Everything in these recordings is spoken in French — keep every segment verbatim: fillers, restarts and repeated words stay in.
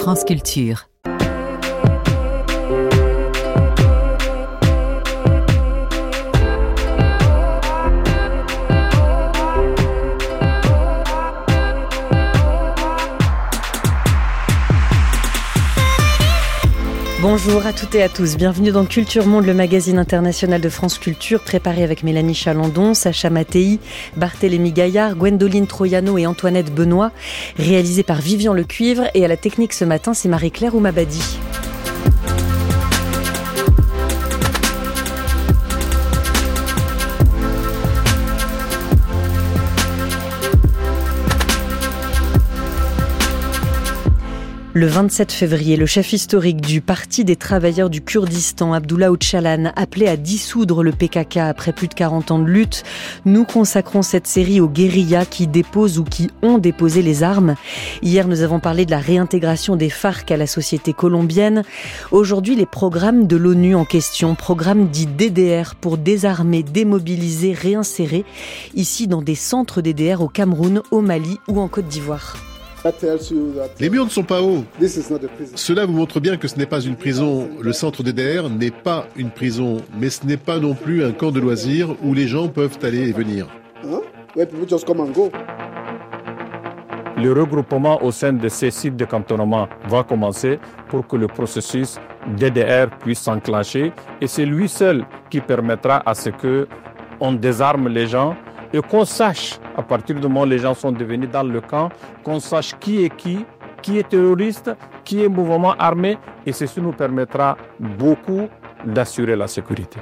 France Culture. Bonjour à toutes et à tous, bienvenue dans Culture Monde, le magazine international de France Culture, préparé avec Mélanie Chalandon, Sacha Mattei, Barthélémy Gaillard, Gwendoline Troiano et Antoinette Benoît, réalisé par Vivian Lecuivre, et à la technique ce matin, c'est Marie-Claire Oumabadi. Le vingt-sept février, le chef historique du Parti des travailleurs du Kurdistan, Abdullah Öcalan, appelait à dissoudre le P K K après plus de quarante ans de lutte. Nous consacrons cette série aux guérillas qui déposent ou qui ont déposé les armes. Hier, nous avons parlé de la réintégration des FARC à la société colombienne. Aujourd'hui, les programmes de l'ONU en question, programmes dits D D R pour désarmer, démobiliser, réinsérer, ici dans des centres D D R au Cameroun, au Mali ou en Côte d'Ivoire. Les murs ne sont pas hauts. Cela vous montre bien que ce n'est pas une prison. Le centre D D R n'est pas une prison, mais ce n'est pas non plus un camp de loisirs où les gens peuvent aller et venir. Le regroupement au sein de ces sites de cantonnement va commencer pour que le processus D D R puisse s'enclencher. Et c'est lui seul qui permettra à ce qu'on désarme les gens et qu'on sache, à partir du moment où les gens sont devenus dans le camp, qu'on sache qui est qui, qui est terroriste, qui est mouvement armé, et ceci nous permettra beaucoup d'assurer la sécurité.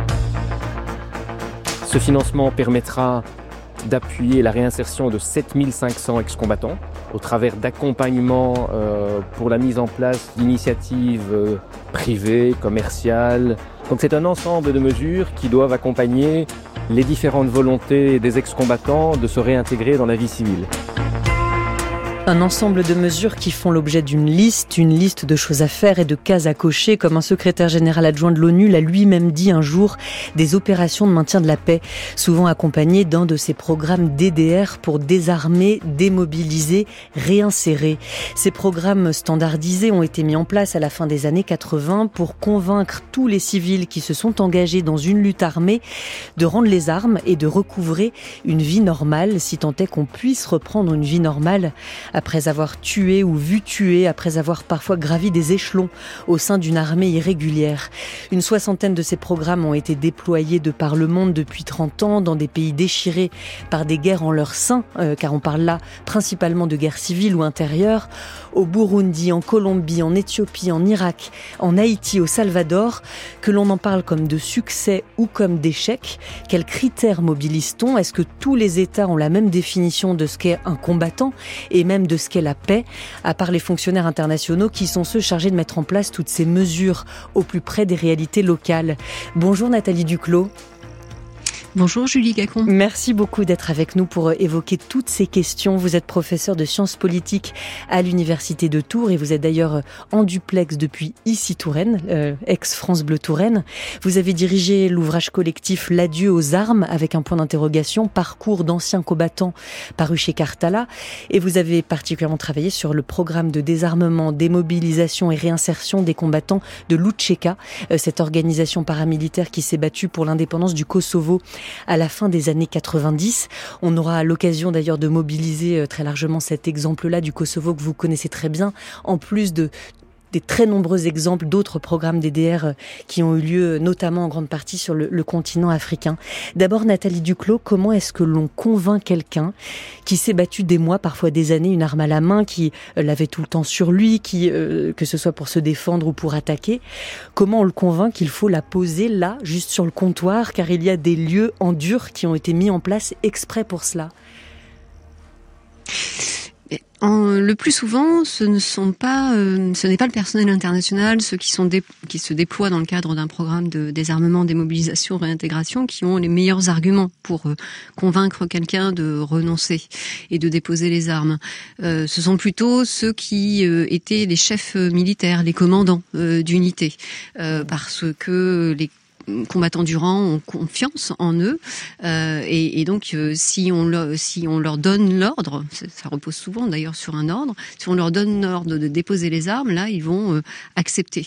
Ce financement permettra d'appuyer la réinsertion de sept mille cinq cents ex-combattants au travers d'accompagnements euh, pour la mise en place d'initiatives euh, privées, commerciales. Donc c'est un ensemble de mesures qui doivent accompagner les différentes volontés des ex-combattants de se réintégrer dans la vie civile. Un ensemble de mesures qui font l'objet d'une liste, une liste de choses à faire et de cases à cocher, comme un secrétaire général adjoint de l'ONU l'a lui-même dit un jour, des opérations de maintien de la paix, souvent accompagnées d'un de ces programmes D D R pour désarmer, démobiliser, réinsérer. Ces programmes standardisés ont été mis en place à la fin des années quatre-vingts pour convaincre tous les civils qui se sont engagés dans une lutte armée de rendre les armes et de recouvrer une vie normale, si tant est qu'on puisse reprendre une vie normale après avoir tué ou vu tuer, après avoir parfois gravi des échelons au sein d'une armée irrégulière. Une soixantaine de ces programmes ont été déployés de par le monde depuis trente ans, dans des pays déchirés par des guerres en leur sein, euh, car on parle là principalement de guerres civiles ou intérieures, au Burundi, en Colombie, en Éthiopie, en Irak, en Haïti, au Salvador, que l'on en parle comme de succès ou comme d'échec. Quels critères mobilise-t-on ? Est-ce que tous les États ont la même définition de ce qu'est un combattant et même de ce qu'est la paix, à part les fonctionnaires internationaux qui sont ceux chargés de mettre en place toutes ces mesures au plus près des réalités locales. Bonjour Nathalie Duclos. Bonjour Julie Gacon. Merci beaucoup d'être avec nous pour évoquer toutes ces questions. Vous êtes professeure de sciences politiques à l'Université de Tours et vous êtes d'ailleurs en duplex depuis ici Touraine, euh, ex-France Bleu Touraine. Vous avez dirigé l'ouvrage collectif L'adieu aux armes avec un point d'interrogation, parcours d'anciens combattants paru chez Cartala. Et vous avez particulièrement travaillé sur le programme de désarmement, démobilisation et réinsertion des combattants de Lučeka, euh, cette organisation paramilitaire qui s'est battue pour l'indépendance du Kosovo à la fin des années quatre-vingt-dix. On aura l'occasion d'ailleurs de mobiliser très largement cet exemple-là du Kosovo que vous connaissez très bien, en plus de des très nombreux exemples d'autres programmes D D R qui ont eu lieu notamment en grande partie sur le, le continent africain. D'abord Nathalie Duclos, comment est-ce que l'on convainc quelqu'un qui s'est battu des mois, parfois des années, une arme à la main, qui euh, l'avait tout le temps sur lui, qui, euh, que ce soit pour se défendre ou pour attaquer, comment on le convainc qu'il faut la poser là, juste sur le comptoir, car il y a des lieux en dur qui ont été mis en place exprès pour cela? En, le plus souvent, ce ne sont pas, euh, ce n'est pas le personnel international, ceux qui sont dé, qui se déploient dans le cadre d'un programme de désarmement, démobilisation, réintégration, qui ont les meilleurs arguments pour euh, convaincre quelqu'un de renoncer et de déposer les armes. Euh, ce sont plutôt ceux qui euh, étaient les chefs militaires, les commandants euh, d'unités, euh, parce que les combattants du rang ont confiance en eux, euh, et, et donc euh, si on leur, si on leur donne l'ordre, ça, ça repose souvent d'ailleurs sur un ordre, si on leur donne l'ordre de déposer les armes, là ils vont euh, accepter.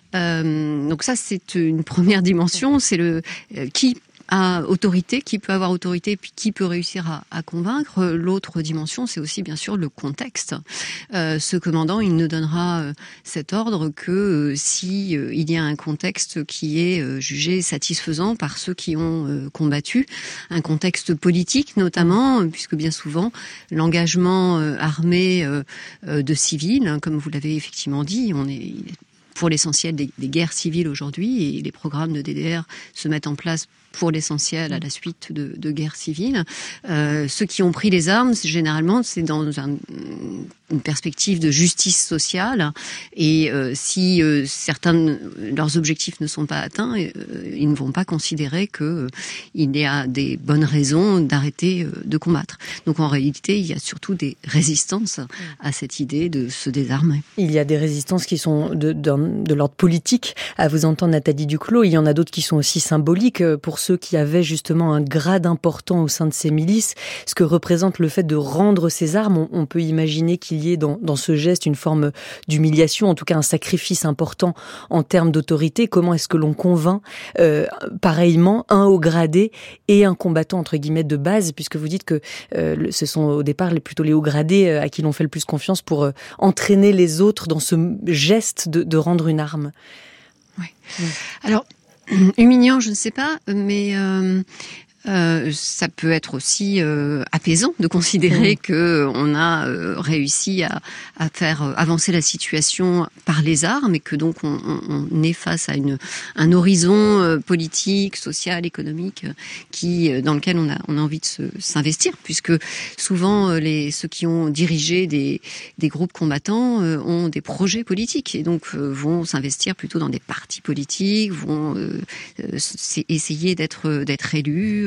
Euh, donc ça c'est une première dimension, c'est le euh, qui a autorité, qui peut avoir autorité, puis qui peut réussir à, à convaincre. L'autre dimension, c'est aussi bien sûr le contexte. Euh, ce commandant, il ne donnera euh, cet ordre que euh, si euh, il y a un contexte qui est euh, jugé satisfaisant par ceux qui ont euh, combattu, un contexte politique notamment, euh, puisque bien souvent l'engagement euh, armé euh, euh, de civils, hein, comme vous l'avez effectivement dit, on est pour l'essentiel des, des guerres civiles aujourd'hui, et les programmes de D D R se mettent en place pour l'essentiel à la suite de, de guerres civiles. Euh, ceux qui ont pris les armes, généralement, c'est dans un, une perspective de justice sociale. Et euh, si euh, certains de leurs objectifs ne sont pas atteints, euh, ils ne vont pas considérer que euh, il y a des bonnes raisons d'arrêter euh, de combattre. Donc en réalité, il y a surtout des résistances à cette idée de se désarmer. Il y a des résistances qui sont de, de, de l'ordre politique. À vous entendre, Nathalie Duclos, il y en a d'autres qui sont aussi symboliques pour ceux qui avaient justement un grade important au sein de ces milices. Ce que représente le fait de rendre ces armes, on, on peut imaginer qu'il y ait dans, dans ce geste une forme d'humiliation, en tout cas un sacrifice important en termes d'autorité. Comment est-ce que l'on convainc euh, pareillement un haut gradé et un combattant entre guillemets de base, puisque vous dites que euh, ce sont au départ les, plutôt les hauts gradés à qui l'on fait le plus confiance pour euh, entraîner les autres dans ce geste de, de rendre une arme. Oui. Mmh. Alors, humiliant, je ne sais pas, mais euh, euh, ça peut être aussi euh, apaisant de considérer mmh. que on a euh, réussi à, à faire avancer la situation par les armes et que donc on, on, on est face à une, un horizon euh, politique, social, économique qui dans lequel on a, on a envie de se, s'investir, puisque souvent les ceux qui ont dirigé des, des groupes combattants euh, ont des projets politiques et donc euh, vont s'investir plutôt dans des partis politiques, vont euh, euh, essayer d'être d'être élus.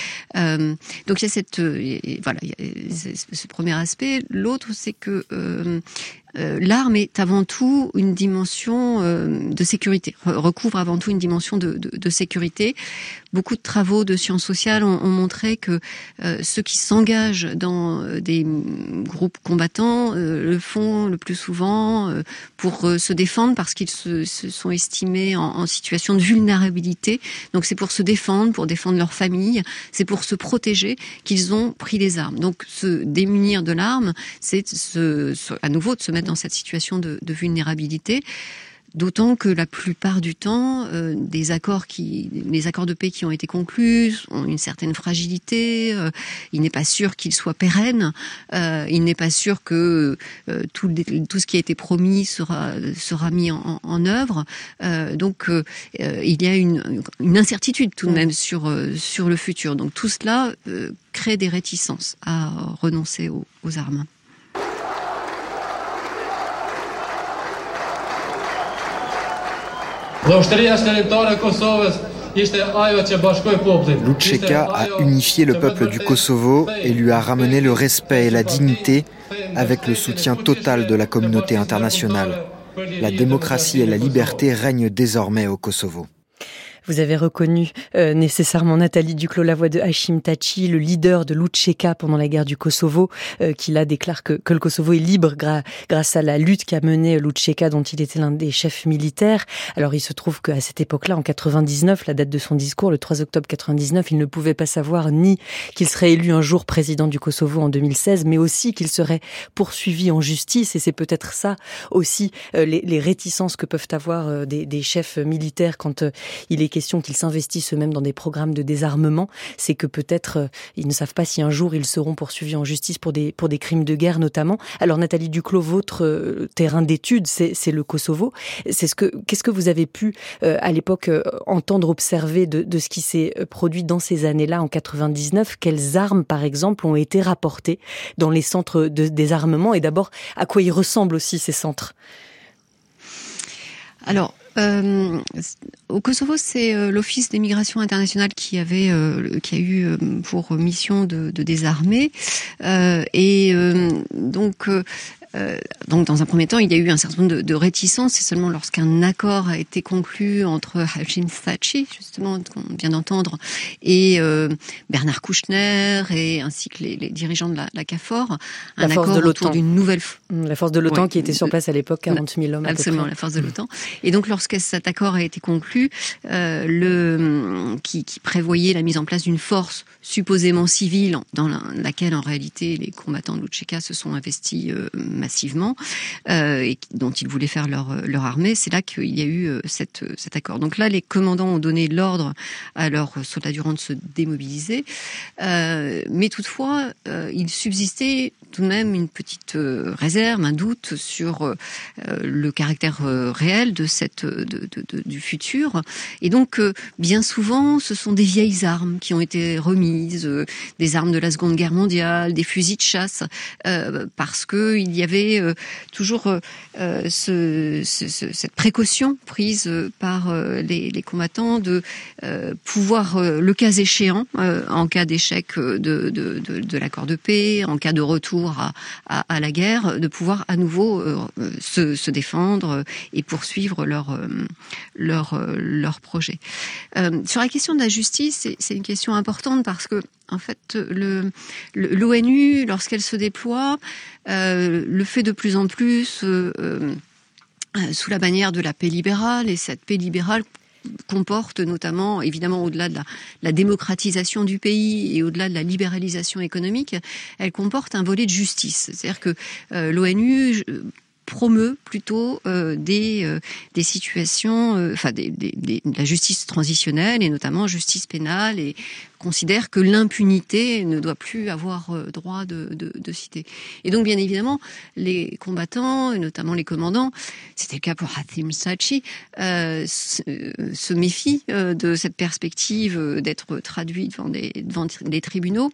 Euh, donc il y a cette euh, voilà il y a ce premier aspect. L'autre, c'est que euh, Euh, l'arme est avant tout une dimension euh, de sécurité, recouvre avant tout une dimension de, de, de sécurité. Beaucoup de travaux de sciences sociales ont, ont montré que euh, ceux qui s'engagent dans des groupes combattants euh, le font le plus souvent euh, pour euh, se défendre parce qu'ils se, se sont estimés en, en situation de vulnérabilité. Donc c'est pour se défendre, pour défendre leur famille, c'est pour se protéger qu'ils ont pris les armes. Donc se démunir de l'arme, c'est se, se, à nouveau de se mettre dans cette situation de, de vulnérabilité. D'autant que la plupart du temps, euh, des accords qui, les accords de paix qui ont été conclus ont une certaine fragilité. Euh, il n'est pas sûr qu'ils soient pérennes. Euh, il n'est pas sûr que euh, tout, tout ce qui a été promis sera sera mis en, en œuvre. Euh, donc, euh, il y a une, une incertitude tout de même sur euh, sur le futur. Donc, tout cela euh, crée des réticences à renoncer aux, aux armes. Lučeka a unifié le peuple du Kosovo et lui a ramené le respect et la dignité avec le soutien total de la communauté internationale. La démocratie et la liberté règnent désormais au Kosovo. Vous avez reconnu euh, nécessairement Nathalie Duclos, la voix de Hashim Thaçi, le leader de Lučeka pendant la guerre du Kosovo, euh, qui là déclare que, que le Kosovo est libre gra- grâce à la lutte qu'a menée Lučeka, dont il était l'un des chefs militaires. Alors il se trouve qu'à cette époque-là, en quatre-vingt-dix-neuf, la date de son discours, le trois octobre quatre-vingt-dix-neuf, il ne pouvait pas savoir ni qu'il serait élu un jour président du Kosovo en deux mille seize, mais aussi qu'il serait poursuivi en justice. Et c'est peut-être ça aussi euh, les, les réticences que peuvent avoir euh, des, des chefs militaires quand euh, il est question qu'ils s'investissent eux-mêmes dans des programmes de désarmement, c'est que peut-être euh, ils ne savent pas si un jour ils seront poursuivis en justice pour des pour des crimes de guerre notamment. Alors Nathalie Duclos, votre euh, terrain d'étude, c'est c'est le Kosovo. C'est ce que qu'est-ce que vous avez pu euh, à l'époque euh, entendre, observer de de ce qui s'est produit dans ces années-là en quatre-vingt-dix-neuf? Quelles armes, par exemple, ont été rapportées dans les centres de désarmement, et d'abord à quoi ils ressemblent aussi ces centres? Alors, Euh, au Kosovo, c'est euh, l'Office des migrations internationales qui avait, euh, qui a eu euh, pour mission de, de désarmer, euh, et euh, donc euh, euh, donc dans un premier temps, il y a eu un certain nombre de, de réticences. C'est seulement lorsqu'un accord a été conclu entre Hashim Thaçi, justement, qu'on vient d'entendre, et euh, Bernard Kouchner, et ainsi que les, les dirigeants de la, la CAFOR, un la force accord de l'OTAN. autour d'une nouvelle... La force de l'OTAN ouais, qui était sur place à l'époque, quarante mille hommes. Absolument, la force de l'OTAN. Et donc, lorsque cet accord a été conclu, euh, le qui, qui prévoyait la mise en place d'une force supposément civile dans la, laquelle, en réalité, les combattants de l'U C K se sont investis euh, massivement, euh, et dont ils voulaient faire leur, leur armée, c'est là qu'il y a eu euh, cette, cet accord. Donc là, les commandants ont donné l'ordre à leurs soldats du rang de se démobiliser, euh, mais toutefois, euh, il subsistait tout de même une petite euh, réserve, un doute sur euh, le caractère euh, réel de cette de, de, de, du futur. Et donc, euh, bien souvent, ce sont des vieilles armes qui ont été remises, euh, des armes de la Seconde Guerre mondiale, des fusils de chasse, euh, parce que il y avait euh, toujours euh, ce, ce, ce, cette précaution prise par euh, les, les combattants de euh, pouvoir, euh, le cas échéant, euh, en cas d'échec de, de, de, de l'accord de paix, en cas de retour À, à, à la guerre, de pouvoir à nouveau euh, se, se défendre et poursuivre leur euh, leur euh, leur projet. Euh, sur la question de la justice, c'est, c'est une question importante parce que en fait, le, le l'ONU, lorsqu'elle se déploie, euh, le fait de plus en plus euh, euh, sous la bannière de la paix libérale, et cette paix libérale comporte notamment, évidemment, au-delà de la, la démocratisation du pays et au-delà de la libéralisation économique, elle comporte un volet de justice. C'est-à-dire que euh, l'ONU promeut plutôt euh, des euh, des situations, euh, enfin des, des, des, de la justice transitionnelle et notamment justice pénale, et considère que l'impunité ne doit plus avoir euh, droit de, de, de citer. Et donc, bien évidemment, les combattants, et notamment les commandants, c'était le cas pour Hashim Thaçi, euh, se, se méfient euh, de cette perspective euh, d'être traduit devant des, devant des tribunaux.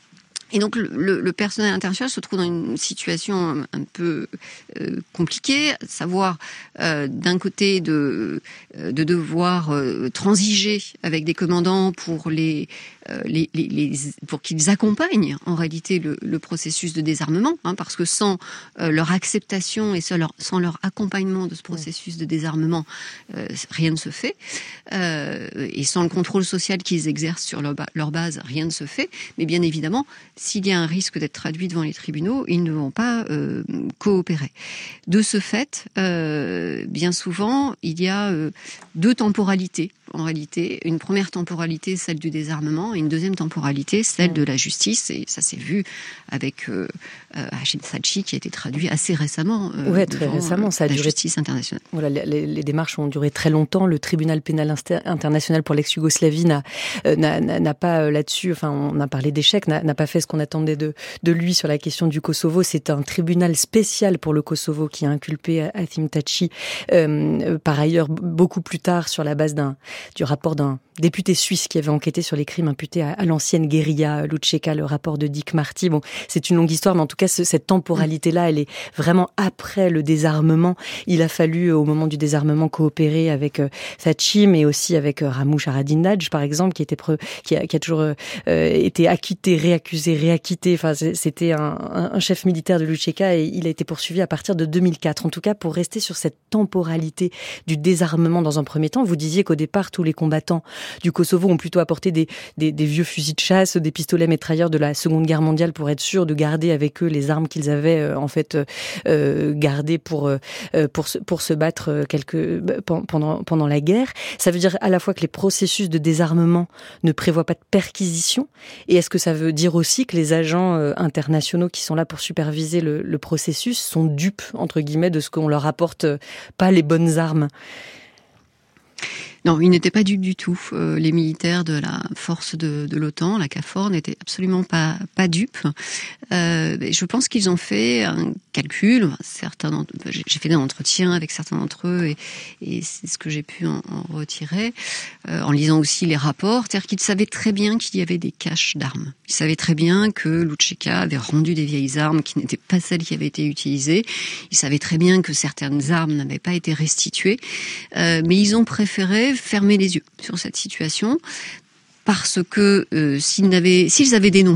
Et donc le, le, le personnel international se trouve dans une situation un, un peu euh, compliquée, à savoir euh, d'un côté de, de devoir euh, transiger avec des commandants pour les, euh, les, les, les pour qu'ils accompagnent en réalité le, le processus de désarmement, hein, parce que sans euh, leur acceptation et sans leur, sans leur accompagnement de ce processus de désarmement, euh, rien ne se fait, euh, et sans le contrôle social qu'ils exercent sur leur, leur base, rien ne se fait. Mais bien évidemment, s'il y a un risque d'être traduit devant les tribunaux, ils ne vont pas euh, coopérer. De ce fait, euh, bien souvent, il y a euh, deux temporalités. En réalité, une première temporalité, celle du désarmement, et une deuxième temporalité, celle de la justice. Et ça s'est vu avec euh, euh, Hashim Thaçi, qui a été traduit assez récemment. Euh, ouais, très récemment, ça a la duré. Justice internationale. Voilà, les, les démarches ont duré très longtemps. Le tribunal pénal inter- international pour l'ex-Yougoslavie n'a, euh, n'a, n'a pas euh, là-dessus. Enfin, on a parlé d'échec, n'a, n'a pas fait ce qu'on attendait de, de lui sur la question du Kosovo. C'est un tribunal spécial pour le Kosovo qui a inculpé Hashim Thaçi. Euh, par ailleurs, beaucoup plus tard, sur la base d'un du rapport d'un député suisse qui avait enquêté sur les crimes imputés à, à l'ancienne guérilla Lucheka, le rapport de Dick Marty. Bon, c'est une longue histoire, mais en tout cas, ce, cette temporalité-là, elle est vraiment après le désarmement. Il a fallu, au moment du désarmement, coopérer avec euh, Thaçi, mais aussi avec euh, Ramush Haradinaj, par exemple, qui était pre, qui, a, qui a toujours euh, été acquitté, réaccusé, réacquitté. Enfin, c'était un, un chef militaire de Lucheka et il a été poursuivi à partir de deux mille quatre. En tout cas, pour rester sur cette temporalité du désarmement dans un premier temps, vous disiez qu'au départ, tous les combattants du Kosovo ont plutôt apporté des, des, des vieux fusils de chasse, des pistolets métrailleurs de la Seconde Guerre mondiale pour être sûr de garder avec eux les armes qu'ils avaient euh, en fait euh, gardées pour euh, pour se, pour se battre quelques pendant pendant la guerre. Ça veut dire à la fois que les processus de désarmement ne prévoient pas de perquisition, et est-ce que ça veut dire aussi que les agents euh, internationaux qui sont là pour superviser le, le processus sont dupes entre guillemets de ce qu'on leur apporte euh, pas les bonnes armes? Non, ils n'étaient pas dupes du tout. Euh, les militaires de la force de, de l'OTAN, la CAFOR, n'étaient absolument pas, pas dupes. Euh, je pense qu'ils ont fait un calcul. Certains, j'ai fait des entretiens avec certains d'entre eux et, et c'est ce que j'ai pu en, en retirer, euh, en lisant aussi les rapports. C'est-à-dire qu'ils savaient très bien qu'il y avait des caches d'armes. Ils savaient très bien que Lucheka avait rendu des vieilles armes qui n'étaient pas celles qui avaient été utilisées. Ils savaient très bien que certaines armes n'avaient pas été restituées. Euh, mais ils ont préféré fermer les yeux sur cette situation parce que euh, s'ils avaient, s'ils avaient dénoncé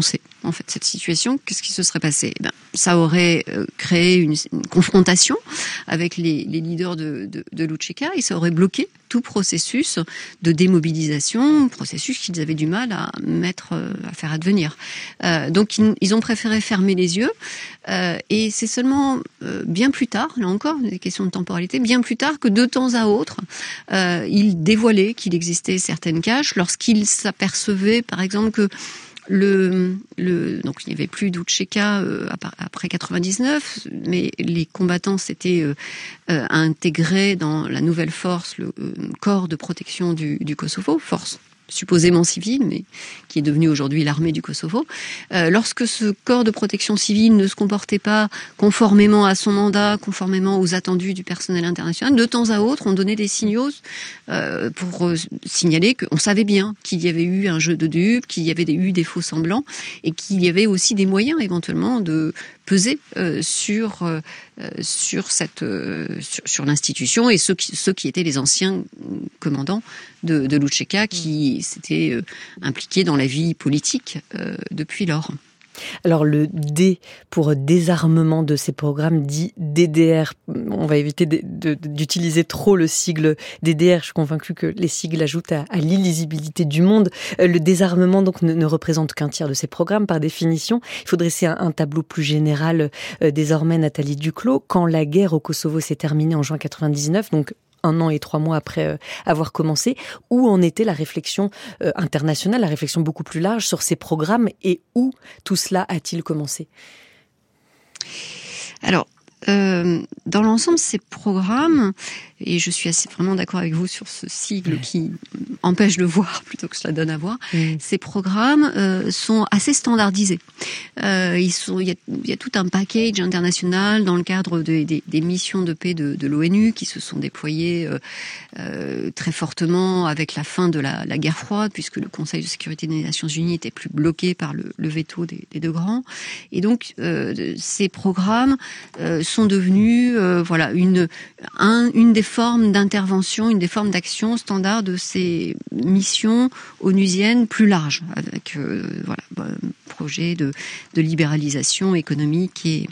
en fait, cette situation, qu'est-ce qui se serait passé ? Eh ben, ça aurait euh, créé une, une confrontation avec les, les leaders de, de, de l'U C K et ça aurait bloqué tout processus de démobilisation, processus qu'ils avaient du mal à mettre, à faire advenir. Euh, donc ils, ils ont préféré fermer les yeux euh, et c'est seulement euh, bien plus tard, là encore, des questions de temporalité, bien plus tard que de temps à autre, euh, ils dévoilaient qu'il existait certaines caches lorsqu'ils s'apercevaient, par exemple, que Le, le, donc il n'y avait plus d'U C K euh, après quatre-vingt-dix-neuf, mais les combattants s'étaient euh, euh, intégrés dans la nouvelle force, le euh, corps de protection du, du Kosovo, force supposément civile, mais qui est devenue aujourd'hui l'armée du Kosovo. Euh, lorsque ce corps de protection civile ne se comportait pas conformément à son mandat, conformément aux attendus du personnel international, de temps à autre, on donnait des signaux euh, pour euh, signaler qu'on savait bien qu'il y avait eu un jeu de dupes, qu'il y avait eu des faux semblants, et qu'il y avait aussi des moyens éventuellement de peser euh, sur euh, sur cette euh, sur, sur l'institution et ceux qui ceux qui étaient les anciens commandants de, de l'U C K qui s'étaient euh, impliqués dans la vie politique euh, depuis lors. Alors le D pour désarmement de ces programmes dit D D R. On va éviter de, de, d'utiliser trop le sigle D D R. Je suis convaincue que les sigles ajoutent à, à l'illisibilité du monde. Le désarmement donc ne, ne représente qu'un tiers de ces programmes par définition. Il faut dresser un, un tableau plus général euh, désormais, Nathalie Duclos. Quand la guerre au Kosovo s'est terminée en juin quatre-vingt-dix-neuf, donc un an et trois mois après euh, avoir commencé, où en était la réflexion euh, internationale, la réflexion beaucoup plus large sur ces programmes et où tout cela a-t-il commencé ? Alors, euh, dans l'ensemble, ces programmes, et je suis assez vraiment d'accord avec vous sur ce sigle ouais. qui empêche de voir plutôt que cela donne à voir, mmh. ces programmes euh, sont assez standardisés. Euh, ils sont, il y a, il y a tout un package international dans le cadre de, de, des missions de paix de, de l'ONU qui se sont déployées euh, euh, très fortement avec la fin de la, la guerre froide, puisque le Conseil de sécurité des Nations Unies était plus bloqué par le, le veto des, des deux grands. Et donc, euh, ces programmes euh, sont devenus euh, voilà une un, une des formes d'intervention, une des formes d'action standard de ces missions onusiennes plus larges, avec euh, voilà projet de, de libéralisation économique et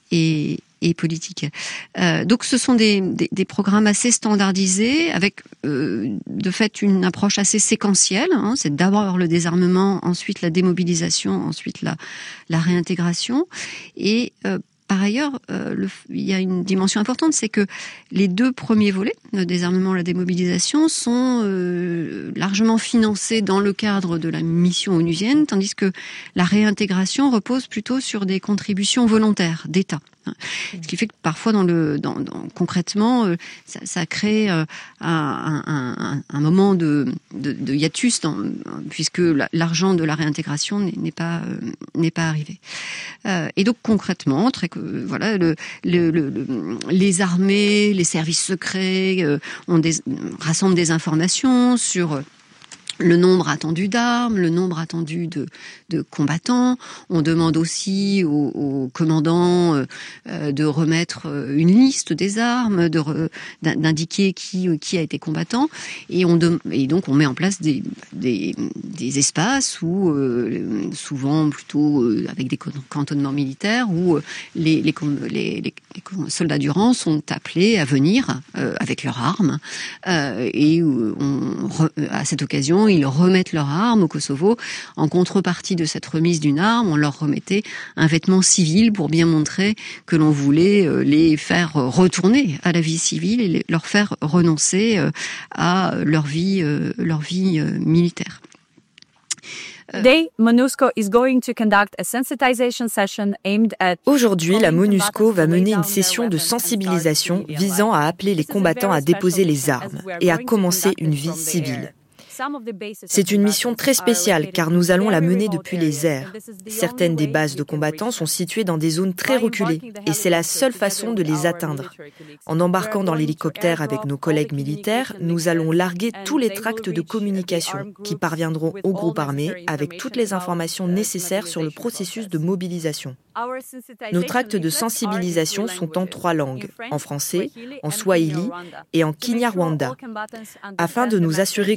et et politique. Euh, donc ce sont des, des, des programmes assez standardisés avec euh, de fait une approche assez séquentielle. Hein, c'est d'abord le désarmement, ensuite la démobilisation, ensuite la, la réintégration. Et euh, par ailleurs, euh, le, il y a une dimension importante, c'est que les deux premiers volets, le désarmement et la démobilisation, sont euh, largement financés dans le cadre de la mission onusienne, tandis que la réintégration repose plutôt sur des contributions volontaires d'État. Ce qui fait que parfois, dans le, dans, dans, concrètement, euh, ça, ça crée euh, un, un, un moment de, de, de hiatus, dans, puisque la, l'argent de la réintégration n'est, n'est pas euh, n'est pas arrivé. Euh, et donc concrètement, très, euh, voilà, le, le, le, le, les armées, les services secrets euh, ont des, rassemblent des informations sur le nombre attendu d'armes, le nombre attendu de, de combattants. On demande aussi aux, aux commandants euh, de remettre une liste des armes, de re, d'indiquer qui, qui a été combattant. Et, on de, et donc on met en place des, des, des espaces où, euh, souvent plutôt euh, avec des cantonnements militaires, où les, les, les, les, les soldats du rang sont appelés à venir euh, avec leurs armes. Euh, et où on, à cette occasion, ils remettent leurs armes au Kosovo. En contrepartie de cette remise d'une arme, on leur remettait un vêtement civil pour bien montrer que l'on voulait les faire retourner à la vie civile et leur faire renoncer à leur vie, leur vie militaire. Aujourd'hui, la MONUSCO va mener une session de sensibilisation visant à appeler les combattants à déposer les armes et à commencer une vie civile. C'est une mission très spéciale car nous allons la mener depuis les airs. Certaines des bases de combattants sont situées dans des zones très reculées et c'est la seule façon de les atteindre. En embarquant dans l'hélicoptère avec nos collègues militaires, nous allons larguer tous les tracts de communication qui parviendront au groupe armé avec toutes les informations nécessaires sur le processus de mobilisation. Nos tracts de sensibilisation sont en trois langues, en français, en swahili et en kinyarwanda, afin de nous assurer que tous les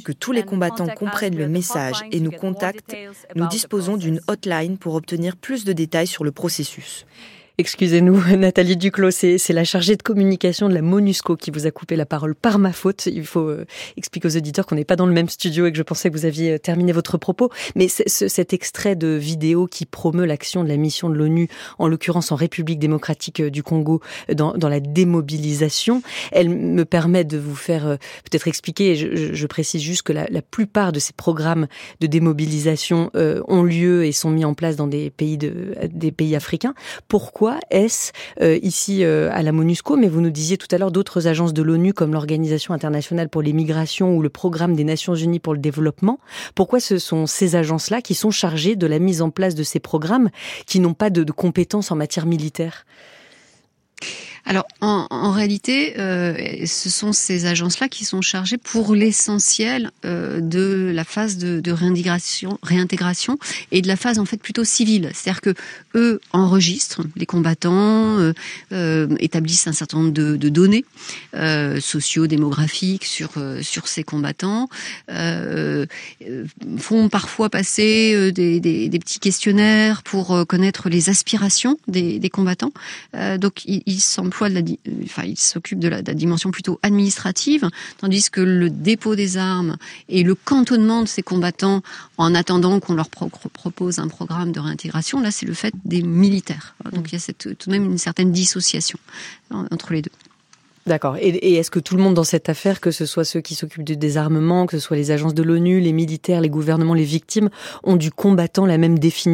combattants comprennent le message et nous contactent, nous disposons d'une hotline pour obtenir plus de détails sur le processus. Excusez-nous, Nathalie Duclos, c'est, c'est la chargée de communication de la MONUSCO qui vous a coupé la parole par ma faute. Il faut euh, expliquer aux auditeurs qu'on n'est pas dans le même studio et que je pensais que vous aviez terminé votre propos. Mais c- c- cet extrait de vidéo qui promeut l'action de la mission de l'ONU, en l'occurrence en République démocratique du Congo, dans, dans la démobilisation, elle me permet de vous faire euh, peut-être expliquer, et je, je précise juste que la, la plupart de ces programmes de démobilisation euh, ont lieu et sont mis en place dans des pays, de, des pays africains. Pourquoi est-ce euh, ici euh, à la MONUSCO, mais vous nous disiez tout à l'heure d'autres agences de l'ONU comme l'Organisation internationale pour les migrations ou le Programme des Nations Unies pour le développement. Pourquoi ce sont ces agences-là qui sont chargées de la mise en place de ces programmes qui n'ont pas de, de compétences en matière militaire ? Alors, en, en réalité, euh, ce sont ces agences-là qui sont chargées pour l'essentiel euh, de la phase de, de réintégration, réintégration et de la phase en fait plutôt civile. C'est-à-dire que eux enregistrent les combattants, euh, euh, établissent un certain nombre de, de données euh, socio-démographiques sur euh, sur ces combattants, euh, font parfois passer des, des, des petits questionnaires pour connaître les aspirations des, des combattants. Euh, donc, ils, ils semblent De la, enfin, il s'occupe de la, de la dimension plutôt administrative, tandis que le dépôt des armes et le cantonnement de ces combattants en attendant qu'on leur pro- propose un programme de réintégration, là, c'est le fait des militaires. Donc, il y a cette, tout de même une certaine dissociation entre les deux. D'accord. Et, et est-ce que tout le monde dans cette affaire, que ce soit ceux qui s'occupent du désarmement, que ce soit les agences de l'ONU, les militaires, les gouvernements, les victimes, ont du combattant la même définition ?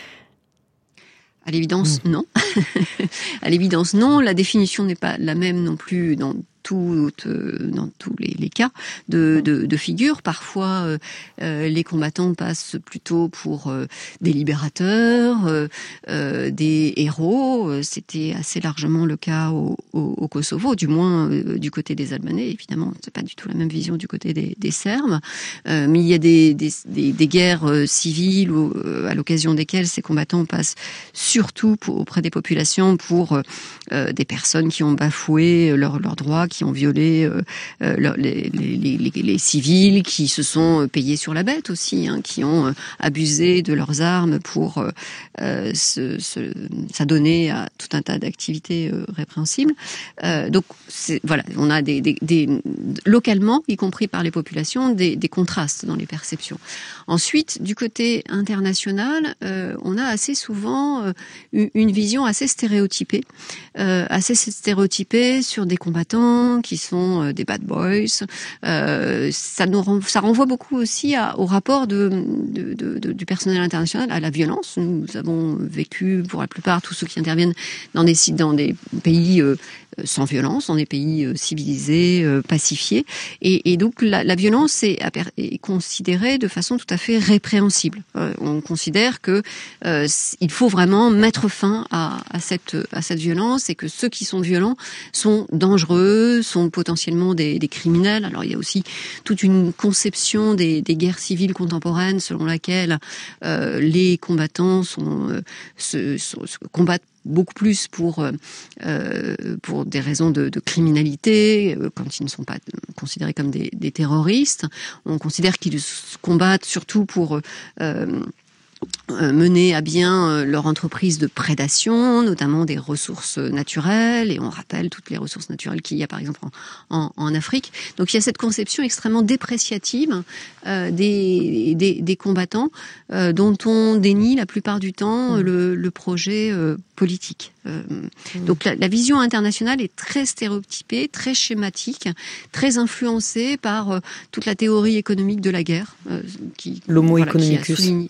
À l'évidence, mmh. non. À l'évidence, non. La définition n'est pas la même non plus dans tout, dans tous les, les cas de, de, de figure. Parfois, euh, les combattants passent plutôt pour euh, des libérateurs, euh, euh, des héros. C'était assez largement le cas au, au, au Kosovo, du moins euh, du côté des Albanais. Évidemment, c'est pas du tout la même vision du côté des, des Serbes. Euh, mais il y a des, des, des, des guerres euh, civiles où, euh, à l'occasion desquelles ces combattants passent surtout pour, auprès des populations pour euh, des personnes qui ont bafoué leurs leurs droits, qui ont violé euh, euh, les, les, les, les civils, qui se sont payés sur la bête aussi, hein, qui ont euh, abusé de leurs armes pour euh, se, se, s'adonner à tout un tas d'activités euh, répréhensibles. Euh, donc c'est, voilà, on a des, des, des localement, y compris par les populations, des, des contrastes dans les perceptions. Ensuite, du côté international, euh, on a assez souvent euh, une vision assez stéréotypée, euh, assez stéréotypée sur des combattants qui sont euh, des bad boys. Euh, ça nous renvoie, ça renvoie beaucoup aussi à, au rapport de, de, de, de, du personnel international à la violence. Nous avons vécu, pour la plupart, tous ceux qui interviennent dans des dans des pays euh, sans violence, dans des pays euh, civilisés, euh, pacifiés, et, et donc la, la violence est, est considérée de façon tout à fait répréhensible. Euh, on considère que euh, il faut vraiment mettre fin à, à cette à cette violence et que ceux qui sont violents sont dangereux, sont potentiellement des, des criminels. Alors il y a aussi toute une conception des, des guerres civiles contemporaines selon laquelle euh, les combattants sont, euh, se, se, se combattent beaucoup plus pour euh, pour des raisons de, de criminalité, euh, quand ils ne sont pas considérés comme des, des terroristes. On considère qu'ils combattent surtout pour euh, mener à bien leur entreprise de prédation, notamment des ressources naturelles, et on rappelle toutes les ressources naturelles qu'il y a par exemple en, en, en Afrique. Donc il y a cette conception extrêmement dépréciative euh, des, des, des combattants euh, dont on dénie la plupart du temps le, le projet euh, politique. Euh, mmh. Donc la, la vision internationale est très stéréotypée, très schématique, très influencée par euh, toute la théorie économique de la guerre, euh, qui, l'homo voilà, economicus. Qui a souligné.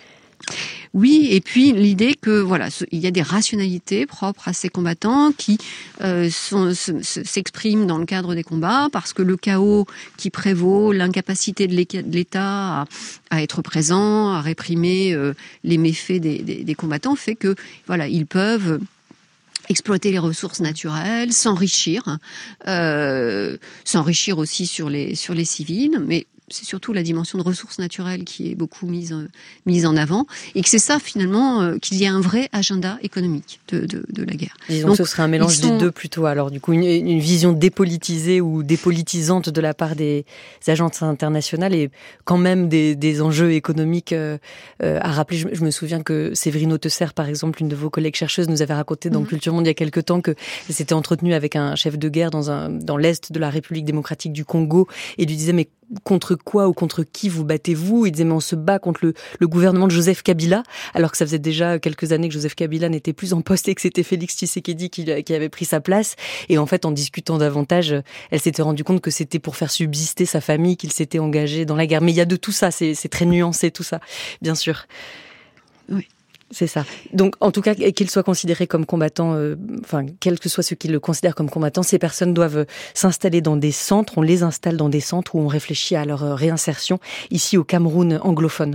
Oui, et puis l'idée que voilà, il y a des rationalités propres à ces combattants qui euh, sont, se, se, s'expriment dans le cadre des combats parce que le chaos qui prévaut, l'incapacité de l'État à, à être présent, à réprimer euh, les méfaits des, des, des combattants fait que voilà, ils peuvent exploiter les ressources naturelles, s'enrichir, euh, s'enrichir aussi sur les sur les civils, mais c'est surtout la dimension de ressources naturelles qui est beaucoup mise, euh, mise en avant, et que c'est ça finalement, euh, qu'il y a un vrai agenda économique de, de, de la guerre. Disons Donc, que ce serait un mélange sont... des deux plutôt, alors du coup une, une vision dépolitisée ou dépolitisante de la part des agences internationales et quand même des, des enjeux économiques euh, euh, à rappeler. Je, je me souviens que Séverine Autesser, par exemple, une de vos collègues chercheuses, nous avait raconté dans mmh. Culture Monde il y a quelque temps que s'était entretenue avec un chef de guerre dans, un, dans l'est de la République démocratique du Congo et lui disait mais contre quoi ou contre qui vous battez-vous? Il disait mais on se bat contre le, le gouvernement de Joseph Kabila, alors que ça faisait déjà quelques années que Joseph Kabila n'était plus en poste et que c'était Félix Tshisekedi qui, qui avait pris sa place. Et en fait, en discutant davantage, elle s'était rendue compte que c'était pour faire subsister sa famille qu'il s'était engagé dans la guerre. Mais il y a de tout ça, c'est, c'est très nuancé tout ça, bien sûr. Oui. C'est ça. Donc, en tout cas, qu'ils soient considérés comme combattants, euh, enfin, quels que soient ceux qui le considèrent comme combattants, ces personnes doivent s'installer dans des centres. On les installe dans des centres où on réfléchit à leur réinsertion, ici au Cameroun anglophone.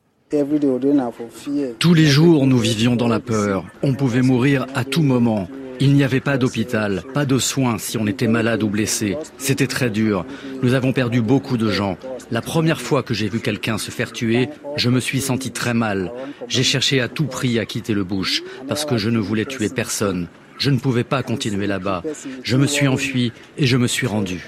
Tous les jours, nous vivions dans la peur. On pouvait mourir à tout moment. Il n'y avait pas d'hôpital, pas de soins si on était malade ou blessé. C'était très dur. Nous avons perdu beaucoup de gens. La première fois que j'ai vu quelqu'un se faire tuer, je me suis senti très mal. J'ai cherché à tout prix à quitter le bush parce que je ne voulais tuer personne. Je ne pouvais pas continuer là-bas. Je me suis enfui et je me suis rendu.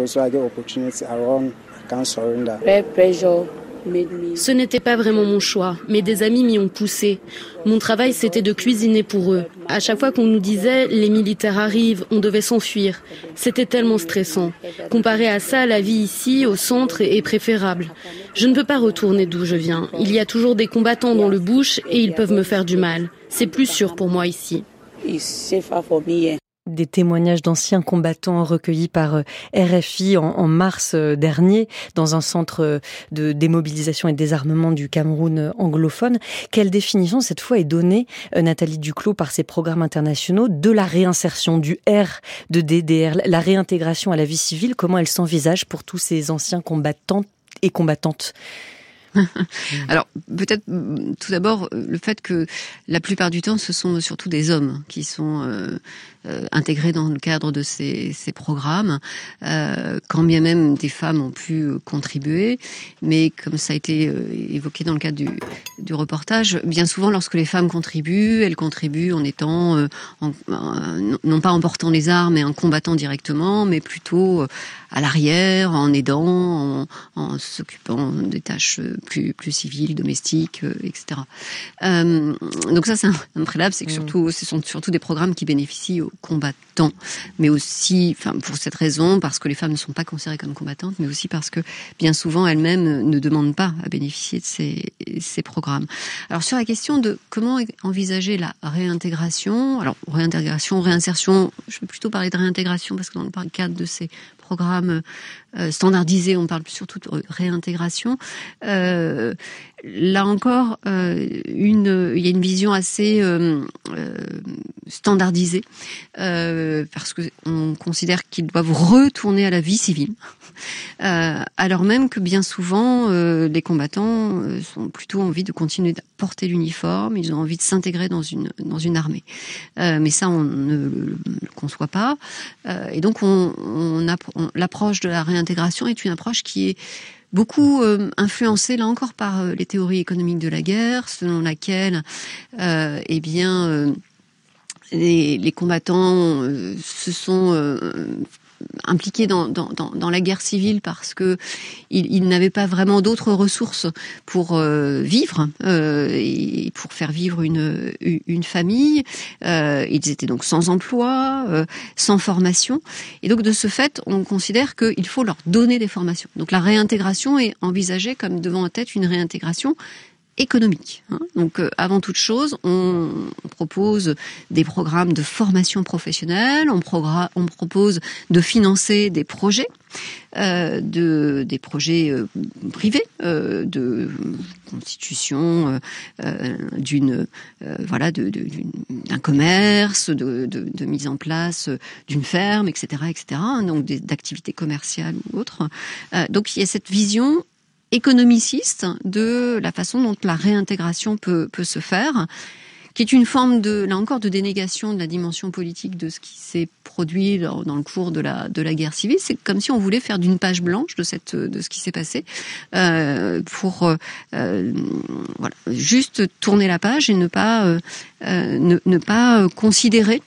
Ce n'était pas vraiment mon choix, mais des amis m'y ont poussé. Mon travail, c'était de cuisiner pour eux. À chaque fois qu'on nous disait « les militaires arrivent », on devait s'enfuir. C'était tellement stressant. Comparé à ça, la vie ici, au centre, est préférable. Je ne peux pas retourner d'où je viens. Il y a toujours des combattants dans le bush et ils peuvent me faire du mal. C'est plus sûr pour moi ici. Des témoignages d'anciens combattants recueillis par R F I en, en mars dernier dans un centre de démobilisation et de désarmement du Cameroun anglophone. Quelle définition cette fois est donnée, Nathalie Duclos, par ces programmes internationaux de la réinsertion, du R de D D R, la réintégration à la vie civile? Comment elle s'envisage pour tous ces anciens combattants et combattantes? Alors, peut-être tout d'abord le fait que la plupart du temps, ce sont surtout des hommes qui sont euh, euh, intégrés dans le cadre de ces, ces programmes, euh, quand bien même des femmes ont pu contribuer. Mais comme ça a été euh, évoqué dans le cadre du, du reportage, bien souvent, lorsque les femmes contribuent, elles contribuent en étant, euh, en, en, non pas en portant les armes et en combattant directement, mais plutôt euh, à l'arrière, en aidant, en, en s'occupant des tâches plus plus civiles, domestiques, euh, et cetera. Euh, donc ça, c'est un, un préalable, c'est que surtout, ce sont surtout des programmes qui bénéficient aux combattants, mais aussi, enfin, pour cette raison, parce que les femmes ne sont pas considérées comme combattantes, mais aussi parce que bien souvent elles-mêmes ne demandent pas à bénéficier de ces ces programmes. Alors sur la question de comment envisager la réintégration, alors réintégration, réinsertion, je vais plutôt parler de réintégration parce que dans le cadre de ces programmes euh, standardisés, on parle surtout de réintégration. Euh, là encore, euh, une, il y a une vision assez euh, euh, standardisée euh, parce que on considère qu'ils doivent retourner à la vie civile, euh, alors même que bien souvent euh, les combattants euh, ont plutôt envie de continuer à porter l'uniforme, ils ont envie de s'intégrer dans une dans une armée. Euh, mais ça, on ne le conçoit pas, euh, et donc on, on, a, on l'approche de la réintégration est une approche qui est beaucoup euh, influencée là encore par euh, les théories économiques de la guerre, selon laquelle, euh, eh bien, euh, les, les combattants euh, se sont euh, impliqués dans, dans, dans, dans la guerre civile parce que ils, ils n'avaient pas vraiment d'autres ressources pour euh, vivre euh, et pour faire vivre une, une famille. Euh, ils étaient donc sans emploi, euh, sans formation. Et donc de ce fait, on considère qu'il faut leur donner des formations. Donc la réintégration est envisagée comme devant en tête une réintégration économique. Hein. Donc, euh, avant toute chose, on, on propose des programmes de formation professionnelle, on, progra- on propose de financer des projets, euh, de, des projets euh, privés, euh, de constitution euh, euh, d'une, euh, voilà, de, de, d'une, d'un commerce, de, de, de mise en place d'une ferme, et cetera, et cetera. Donc, des, d'activités commerciales ou autres. Euh, donc, il y a cette vision économiciste de la façon dont la réintégration peut, peut se faire, qui est une forme de, là encore, de dénégation de la dimension politique de ce qui s'est produit dans, dans le cours de la de la guerre civile. C'est comme si on voulait faire d'une page blanche de cette de ce qui s'est passé euh, pour euh, voilà, juste tourner la page et ne pas euh, ne, ne pas considérer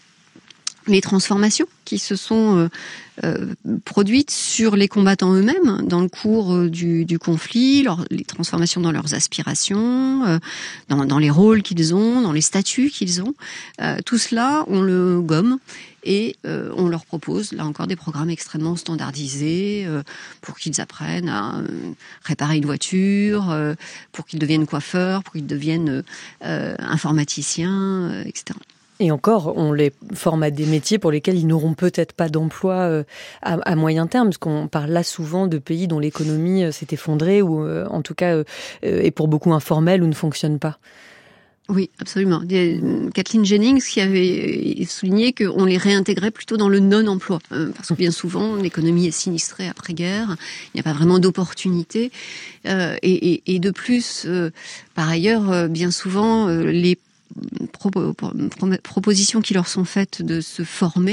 les transformations qui se sont euh, euh, produites sur les combattants eux-mêmes dans le cours euh, du, du conflit, leur, les transformations dans leurs aspirations, euh, dans, dans les rôles qu'ils ont, dans les statuts qu'ils ont. Euh, tout cela, on le gomme et euh, on leur propose, là encore, des programmes extrêmement standardisés euh, pour qu'ils apprennent à euh, réparer une voiture, euh, pour qu'ils deviennent coiffeurs, pour qu'ils deviennent euh, informaticiens, euh, et cetera. Et encore, on les forme à des métiers pour lesquels ils n'auront peut-être pas d'emploi euh, à, à moyen terme, parce qu'on parle là souvent de pays dont l'économie euh, s'est effondrée, ou euh, en tout cas euh, est pour beaucoup informelle ou ne fonctionne pas. Oui, absolument. Kathleen Jennings qui avait souligné qu'on les réintégrait plutôt dans le non-emploi, euh, parce que bien souvent l'économie est sinistrée après-guerre, il n'y a pas vraiment d'opportunités, euh, et, et, et de plus, euh, par ailleurs, euh, bien souvent euh, les Pro, pro, propositions qui leur sont faites de se former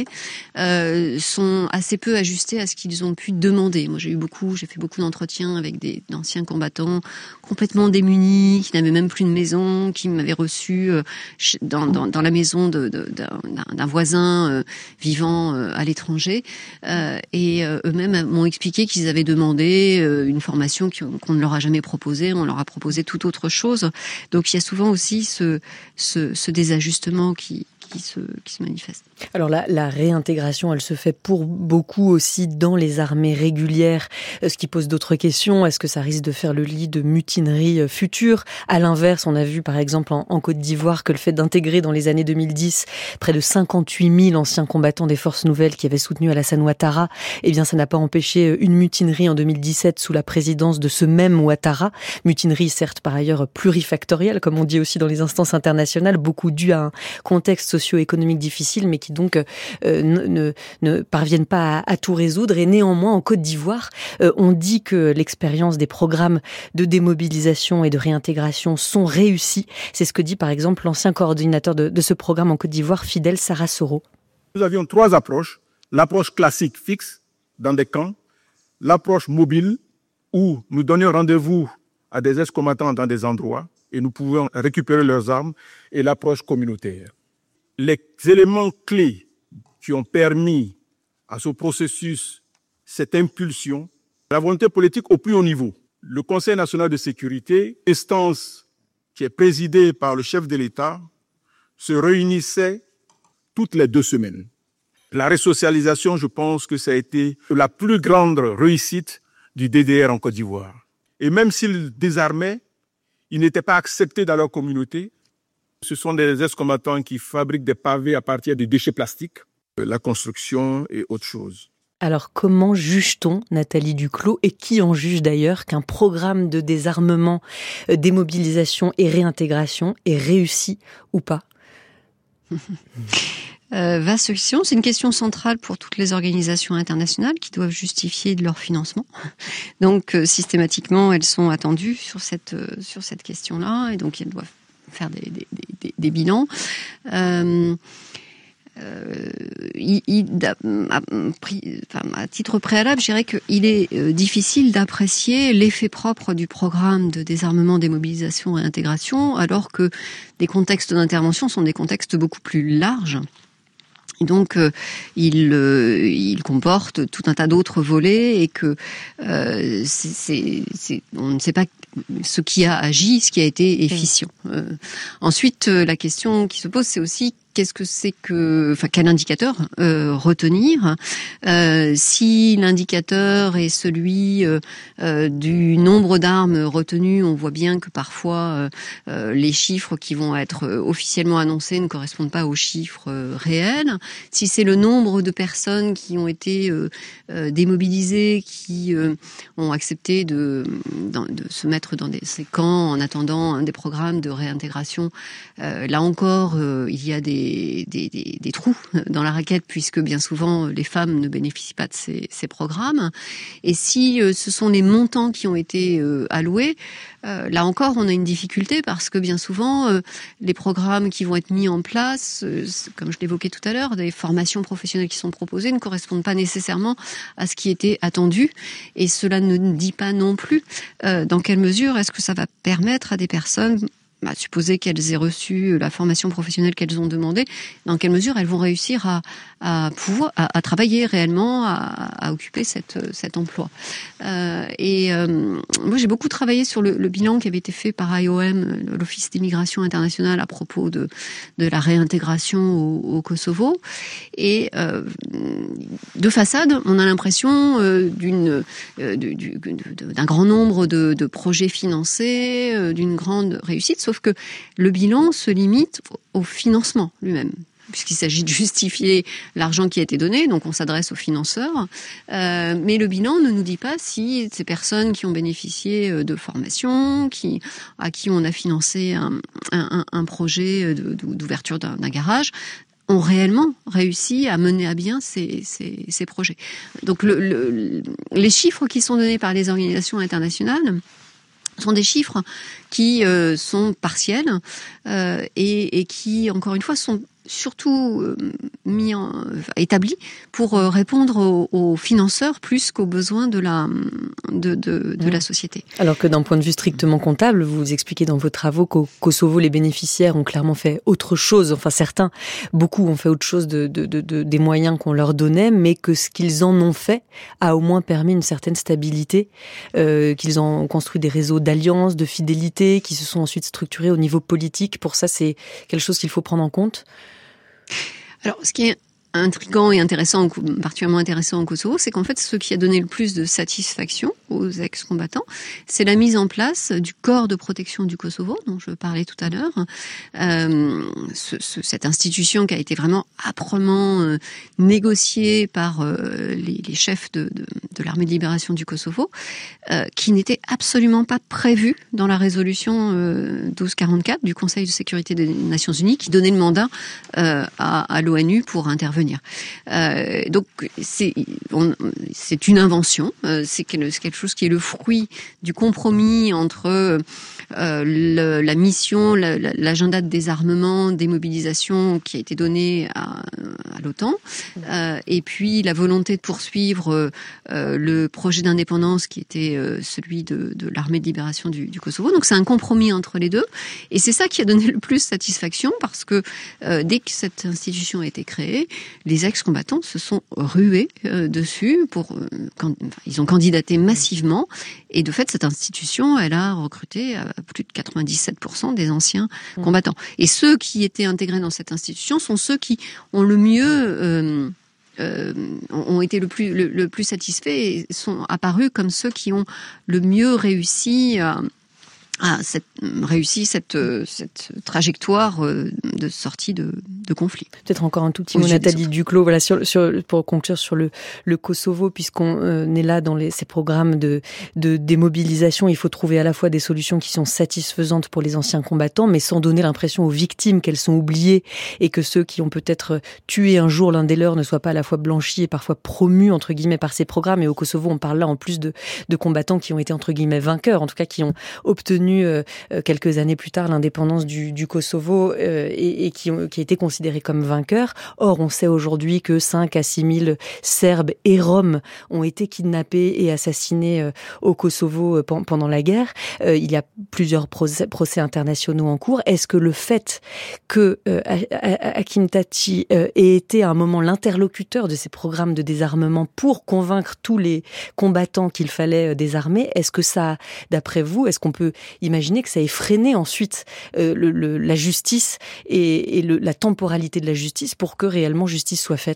euh, sont assez peu ajustées à ce qu'ils ont pu demander. Moi, j'ai eu beaucoup, j'ai fait beaucoup d'entretiens avec des d'anciens combattants complètement démunis, qui n'avaient même plus de maison, qui m'avaient reçu euh, dans, dans, dans la maison de, de, d'un, d'un voisin euh, vivant euh, à l'étranger, euh, et euh, eux-mêmes m'ont expliqué qu'ils avaient demandé euh, une formation qu'on ne leur a jamais proposée, on leur a proposé toute autre chose. Donc, il y a souvent aussi ce Ce, ce désajustement qui, qui, se, qui se manifeste. Alors la, la réintégration, elle se fait pour beaucoup aussi dans les armées régulières, ce qui pose d'autres questions. Est-ce que ça risque de faire le lit de mutineries futures ? À l'inverse, on a vu par exemple en, en Côte d'Ivoire que le fait d'intégrer dans les années deux mille dix près de cinquante-huit mille anciens combattants des forces nouvelles qui avaient soutenu Alassane Ouattara, eh bien ça n'a pas empêché une mutinerie en deux mille dix-sept sous la présidence de ce même Ouattara. Mutinerie certes par ailleurs plurifactorielle, comme on dit aussi dans les instances internationales, beaucoup due à un contexte socio-économique difficile, mais qui donc euh, ne, ne parviennent pas à, à tout résoudre. Et néanmoins, en Côte d'Ivoire, euh, on dit que l'expérience des programmes de démobilisation et de réintégration sont réussis. C'est ce que dit par exemple l'ancien coordinateur de, de ce programme en Côte d'Ivoire, Fidel Sarasoro. Nous avions trois approches. L'approche classique fixe dans des camps, l'approche mobile où nous donnions rendez-vous à des ex-combattants dans des endroits et nous pouvions récupérer leurs armes, et l'approche communautaire. Les éléments clés qui ont permis à ce processus cette impulsion, la volonté politique au plus haut niveau. Le Conseil national de sécurité, instance qui est présidée par le chef de l'État, se réunissait toutes les deux semaines. La resocialisation, je pense que ça a été la plus grande réussite du D D R en Côte d'Ivoire. Et même s'ils désarmaient, ils n'étaient pas acceptés dans leur communauté. Ce sont des ex-combattants qui fabriquent des pavés à partir de déchets plastiques, la construction et autre chose. Alors comment juge-t-on, Nathalie Duclos, et qui en juge d'ailleurs, qu'un programme de désarmement, démobilisation et réintégration est réussi ou pas ? Euh, vaste question, c'est une question centrale pour toutes les organisations internationales qui doivent justifier de leur financement. Donc euh, systématiquement, elles sont attendues sur cette euh, sur cette question-là, et donc elles doivent faire des des, des, des bilans. Euh, euh, il, il, à, enfin, à titre préalable, je dirais qu'il est euh, difficile d'apprécier l'effet propre du programme de désarmement, démobilisation et intégration, alors que des contextes d'intervention sont des contextes beaucoup plus larges. Et donc, euh, il, euh, il comporte tout un tas d'autres volets, et que euh, c'est, c'est, c'est, on ne sait pas ce qui a agi, ce qui a été efficient. Euh, ensuite, euh, la question qui se pose, c'est aussi qu'est-ce que c'est que, enfin, quel indicateur euh, retenir. Euh, si l'indicateur est celui euh, euh, du nombre d'armes retenues, on voit bien que parfois euh, les chiffres qui vont être officiellement annoncés ne correspondent pas aux chiffres euh, réels. Si c'est le nombre de personnes qui ont été euh, euh, démobilisées, qui euh, ont accepté de, de, de se mettre dans des, ces camps en attendant hein, des programmes de réintégration, euh, là encore, euh, il y a des Des, des, des trous dans la raquette, puisque bien souvent les femmes ne bénéficient pas de ces, ces programmes. Et si euh, ce sont les montants qui ont été euh, alloués, euh, là encore, on a une difficulté parce que bien souvent, euh, les programmes qui vont être mis en place, euh, comme je l'évoquais tout à l'heure, des formations professionnelles qui sont proposées ne correspondent pas nécessairement à ce qui était attendu. Et cela ne dit pas non plus euh, dans quelle mesure est-ce que ça va permettre à des personnes, bah, supposer qu'elles aient reçu la formation professionnelle qu'elles ont demandée, dans quelle mesure elles vont réussir à, à pouvoir à, à travailler réellement, à, à occuper cette, cet emploi. Euh, et euh, moi, j'ai beaucoup travaillé sur le, le bilan qui avait été fait par I O M, l'Office d'immigration internationale, à propos de, de la réintégration au, au Kosovo. Et euh, de façade, on a l'impression euh, d'une, euh, du, du, d'un grand nombre de, de projets financés, euh, d'une grande réussite. Sauf que le bilan se limite au financement lui-même, puisqu'il s'agit de justifier l'argent qui a été donné, donc on s'adresse aux financeurs. Euh, mais le bilan ne nous dit pas si ces personnes qui ont bénéficié de formation, qui, à qui on a financé un, un, un projet de, d'ouverture d'un, d'un garage, ont réellement réussi à mener à bien ces, ces, ces projets. Donc le, le, les chiffres qui sont donnés par les organisations internationales sont des chiffres qui euh, sont partiels euh, et, et qui, encore une fois, sont surtout euh, mis en, euh, établis pour euh, répondre aux, aux financeurs plus qu'aux besoins de la de, de, de mmh. la société. Alors que d'un point de vue strictement comptable, vous expliquez dans vos travaux qu'au Kosovo, les bénéficiaires ont clairement fait autre chose. Enfin, certains, beaucoup ont fait autre chose de, de, de, de, des moyens qu'on leur donnait, mais que ce qu'ils en ont fait a au moins permis une certaine stabilité, euh, qu'ils ont construit des réseaux d'alliances, de fidélité, qui se sont ensuite structurés au niveau politique. Pour ça, c'est quelque chose qu'il faut prendre en compte. Alors, ce qui est intriguant et intéressant, particulièrement intéressant au Kosovo, c'est qu'en fait, ce qui a donné le plus de satisfaction aux ex-combattants, c'est la mise en place du corps de protection du Kosovo, dont je parlais tout à l'heure. Euh, ce, ce, cette institution qui a été vraiment âprement euh, négociée par euh, les, les chefs de, de, de l'armée de libération du Kosovo, euh, qui n'était absolument pas prévue dans la résolution euh, douze quarante-quatre du Conseil de sécurité des Nations Unies, qui donnait le mandat euh, à, à l'ONU pour intervenir. Euh, donc c'est, on, c'est une invention, euh, c'est quelque chose qui est le fruit du compromis entre euh, le, la mission, la, l'agenda de désarmement, démobilisation qui a été donné à, à l'OTAN, euh, et puis la volonté de poursuivre euh, le projet d'indépendance qui était euh, celui de, de l'armée de libération du, du Kosovo. Donc c'est un compromis entre les deux, et c'est ça qui a donné le plus satisfaction parce que euh, dès que cette institution a été créée, les ex-combattants se sont rués euh, dessus pour, euh, quand, enfin, ils ont candidaté massivement, et de fait cette institution, elle a recruté euh, plus de quatre-vingt-dix-sept pour cent des anciens mmh. combattants. Et ceux qui étaient intégrés dans cette institution sont ceux qui ont le mieux euh, euh, ont été le plus le, le plus satisfaits et sont apparus comme ceux qui ont le mieux réussi à a cette, réussi cette, cette trajectoire de sortie de, de conflit. Peut-être encore un tout petit mot, Nathalie Duclos, voilà, sur, sur, pour conclure sur le, le Kosovo, puisqu'on euh, est là dans les, ces programmes de, de démobilisation, il faut trouver à la fois des solutions qui sont satisfaisantes pour les anciens combattants, mais sans donner l'impression aux victimes qu'elles sont oubliées et que ceux qui ont peut-être tué un jour l'un des leurs ne soient pas à la fois blanchis et parfois promus, entre guillemets, par ces programmes. Et au Kosovo, on parle là en plus de, de combattants qui ont été, entre guillemets, vainqueurs, en tout cas qui ont obtenu Euh, quelques années plus tard l'indépendance du, du Kosovo euh, et, et qui, ont, qui a été considéré comme vainqueur. Or, on sait aujourd'hui que cinq à six mille Serbes et Roms ont été kidnappés et assassinés euh, au Kosovo euh, pendant la guerre. Euh, il y a plusieurs procès, procès internationaux en cours. Est-ce que le fait que euh, Hakim Tachi euh, ait été à un moment l'interlocuteur de ces programmes de désarmement pour convaincre tous les combattants qu'il fallait euh, désarmer, est-ce que ça, d'après vous, est-ce qu'on peut imaginer que ça ait freiné ensuite euh, le, le, la justice et, et le, la temporalité de la justice pour que réellement justice soit faite ?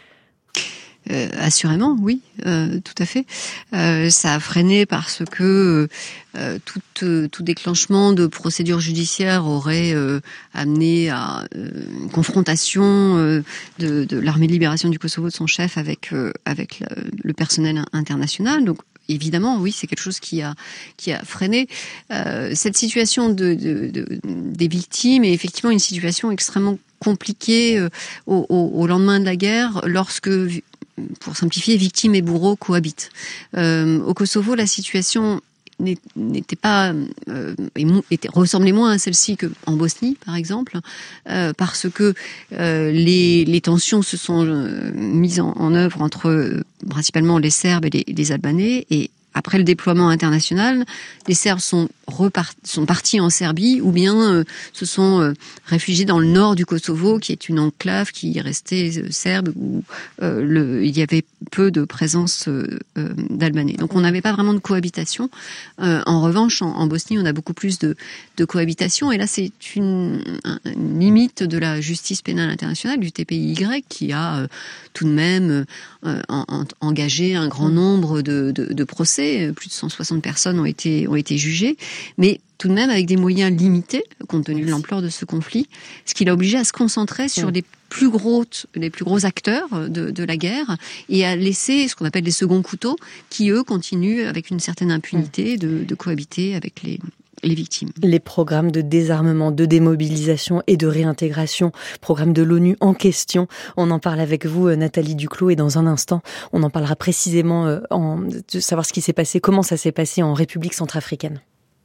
Euh, assurément, oui, euh, tout à fait. Euh, ça a freiné parce que euh, tout, euh, tout déclenchement de procédure judiciaire aurait euh, amené à euh, une confrontation euh, de, de l'armée de libération du Kosovo, de son chef, avec euh, avec le, le personnel international. Donc évidemment, oui, c'est quelque chose qui a qui a freiné euh, cette situation de, de, de des victimes, est effectivement une situation extrêmement compliquée euh, au, au, au lendemain de la guerre, lorsque pour simplifier, victimes et bourreaux cohabitent. Euh, au Kosovo, la situation n'était pas euh, était, ressemblait moins à celle-ci qu'en Bosnie, par exemple, euh, parce que euh, les, les tensions se sont euh, mises en, en œuvre entre euh, principalement les Serbes et les, les Albanais, et après le déploiement international, les Serbes sont, repart- sont partis en Serbie ou bien euh, se sont euh, réfugiés dans le nord du Kosovo, qui est une enclave qui restait euh, serbe, où euh, le, il y avait peu de présence euh, euh, d'Albanais. Donc on n'avait pas vraiment de cohabitation. Euh, en revanche, en, en Bosnie, on a beaucoup plus de, de cohabitation. Et là, c'est une, une limite de la justice pénale internationale, du T P I Y, qui a euh, tout de même euh, en, en, engagé un grand nombre de, de, de procès. Plus de cent soixante personnes ont été, ont été jugées, mais tout de même avec des moyens limités, compte tenu de l'ampleur de ce conflit, ce qui l'a obligé à se concentrer sur les plus gros, les plus gros acteurs de, de la guerre, et à laisser ce qu'on appelle les seconds couteaux, qui eux continuent avec une certaine impunité de, de cohabiter avec les les victimes. Les programmes de désarmement, de démobilisation et de réintégration, programmes de l'ONU en question. On en parle avec vous, Nathalie Duclos, et dans un instant, on en parlera précisément en, de savoir ce qui s'est passé, comment ça s'est passé en République centrafricaine.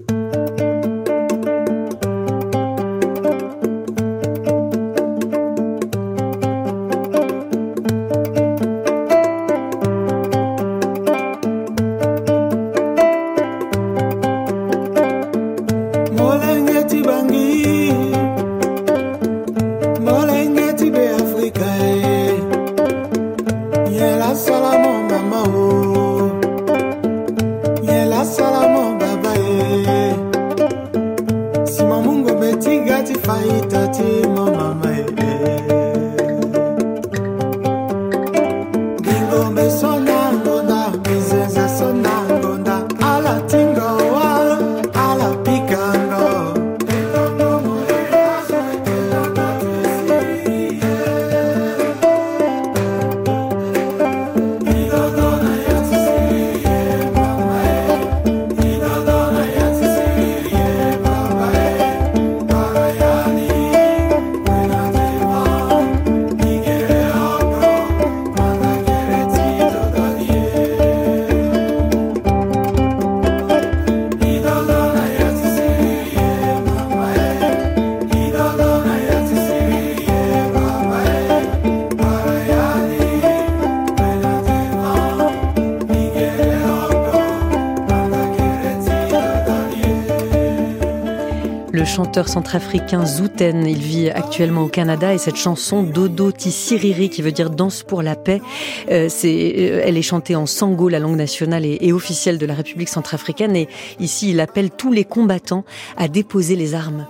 Le chanteur centrafricain Zouten, il vit actuellement au Canada, et cette chanson Dodo Tisiriri, qui veut dire danse pour la paix, euh, c'est, euh, elle est chantée en sango, la langue nationale et, et officielle de la République centrafricaine, et ici il appelle tous les combattants à déposer les armes.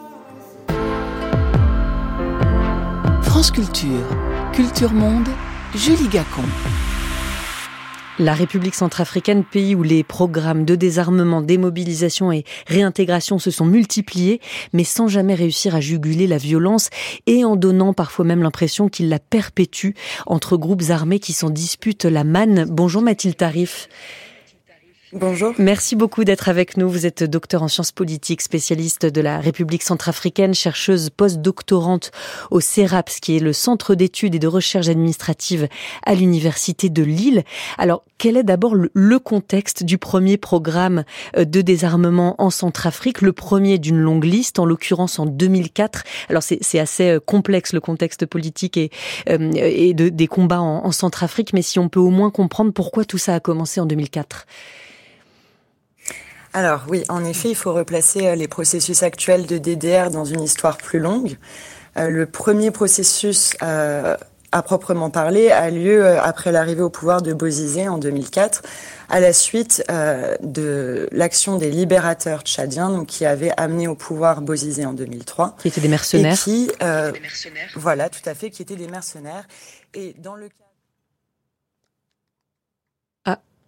France Culture, Culture Monde, Julie Gacon. La République centrafricaine, pays où les programmes de désarmement, démobilisation et réintégration se sont multipliés, mais sans jamais réussir à juguler la violence, et en donnant parfois même l'impression qu'ils la perpétuent entre groupes armés qui s'en disputent la manne. Bonjour Mathilde Tarif. Bonjour. Merci beaucoup d'être avec nous. Vous êtes docteur en sciences politiques, spécialiste de la République centrafricaine, chercheuse post-doctorante au CERAPS, qui est le Centre d'études et de recherche administrative à l'Université de Lille. Alors, quel est d'abord le contexte du premier programme de désarmement en Centrafrique, le premier d'une longue liste, en l'occurrence en deux mille quatre. Alors, c'est, c'est assez complexe le contexte politique et, euh, et de, des combats en, en Centrafrique, mais si on peut au moins comprendre pourquoi tout ça a commencé en deux mille quatre. Alors oui, en effet, il faut replacer les processus actuels de D D R dans une histoire plus longue. Euh, le premier processus euh, à proprement parler a lieu après l'arrivée au pouvoir de Bozizé en deux mille quatre, à la suite euh, de l'action des libérateurs tchadiens, donc qui avaient amené au pouvoir Bozizé en deux mille trois. Qui étaient des mercenaires. Et qui, euh, des mercenaires. Voilà, tout à fait, qui étaient des mercenaires. Et dans le cas...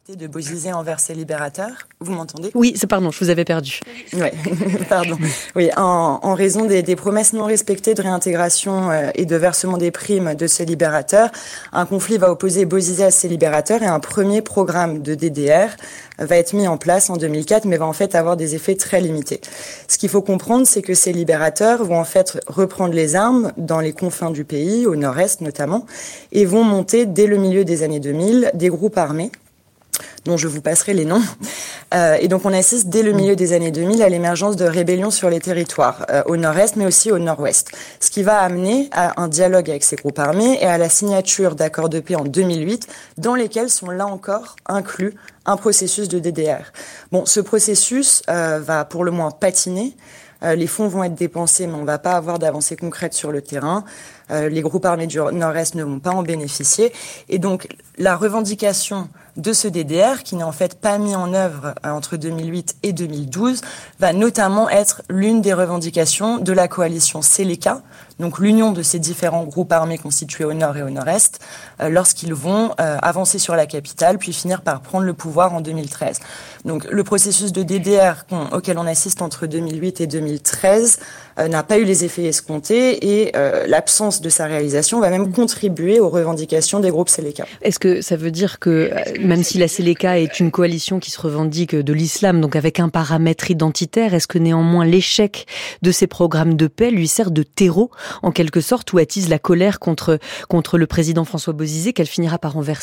de Bozizé envers ses libérateurs. Vous m'entendez ? Oui, c'est pardon, je vous avais perdu. Oui, pardon. Oui, en, en raison des, des promesses non respectées de réintégration euh, et de versement des primes de ses libérateurs, un conflit va opposer Bozizé à ses libérateurs et un premier programme de D D R va être mis en place en deux mille quatre, mais va en fait avoir des effets très limités. Ce qu'il faut comprendre, c'est que ces libérateurs vont en fait reprendre les armes dans les confins du pays, au nord-est notamment, et vont monter dès le milieu des années deux mille des groupes armés, dont je vous passerai les noms. Euh, et donc on assiste dès le milieu des années deux mille à l'émergence de rébellions sur les territoires, euh, au nord-est mais aussi au nord-ouest. Ce qui va amener à un dialogue avec ces groupes armés et à la signature d'accords de paix en deux mille huit, dans lesquels sont là encore inclus un processus de D D R. Bon, ce processus euh, va pour le moins patiner. Euh, les fonds vont être dépensés, mais on ne va pas avoir d'avancées concrètes sur le terrain. Euh, les groupes armés du Nord-Est ne vont pas en bénéficier. Et donc, la revendication de ce D D R, qui n'est en fait pas mis en œuvre euh, entre deux mille huit et deux mille douze, va notamment être l'une des revendications de la coalition Seleka, donc l'union de ces différents groupes armés constitués au Nord et au Nord-Est, euh, lorsqu'ils vont euh, avancer sur la capitale, puis finir par prendre le pouvoir en deux mille treize. Donc, le processus de D D R qu'on, auquel on assiste entre deux mille huit et deux mille treize euh, n'a pas eu les effets escomptés et euh, l'absence de sa réalisation va même contribuer aux revendications des groupes Seleka. Est-ce que ça veut dire que, même si la Seleka est une coalition qui se revendique de l'islam, donc avec un paramètre identitaire, est-ce que néanmoins l'échec de ces programmes de paix lui sert de terreau, en quelque sorte, ou attise la colère contre, contre le président François Bozizé qu'elle finira par renverser ?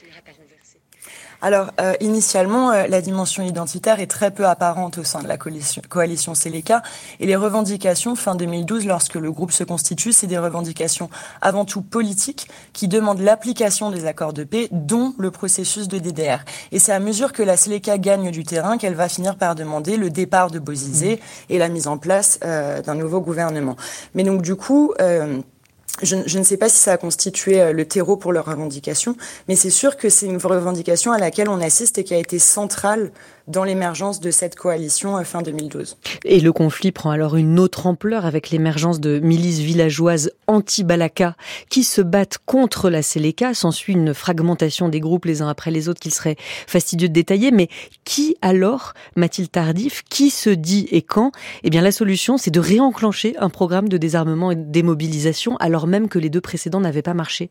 Alors, euh, initialement, euh, la dimension identitaire est très peu apparente au sein de la coalition, coalition Seleka. Et les revendications, fin deux mille douze, lorsque le groupe se constitue, c'est des revendications avant tout politiques qui demandent l'application des accords de paix, dont le processus de D D R. Et c'est à mesure que la Seleka gagne du terrain qu'elle va finir par demander le départ de Bozizé et la mise en place euh, d'un nouveau gouvernement. Mais donc, du coup... Euh, Je, je ne sais pas si ça a constitué le terreau pour leurs revendications, mais c'est sûr que c'est une revendication à laquelle on assiste et qui a été centrale dans l'émergence de cette coalition fin deux mille douze. Et le conflit prend alors une autre ampleur avec l'émergence de milices villageoises anti-Balaka qui se battent contre la Seleka. S'ensuit une fragmentation des groupes les uns après les autres qu'il serait fastidieux de détailler. Mais qui alors, Mathilde Tardif, qui se dit et quand ? Eh bien la solution, c'est de réenclencher un programme de désarmement et de démobilisation alors même que les deux précédents n'avaient pas marché.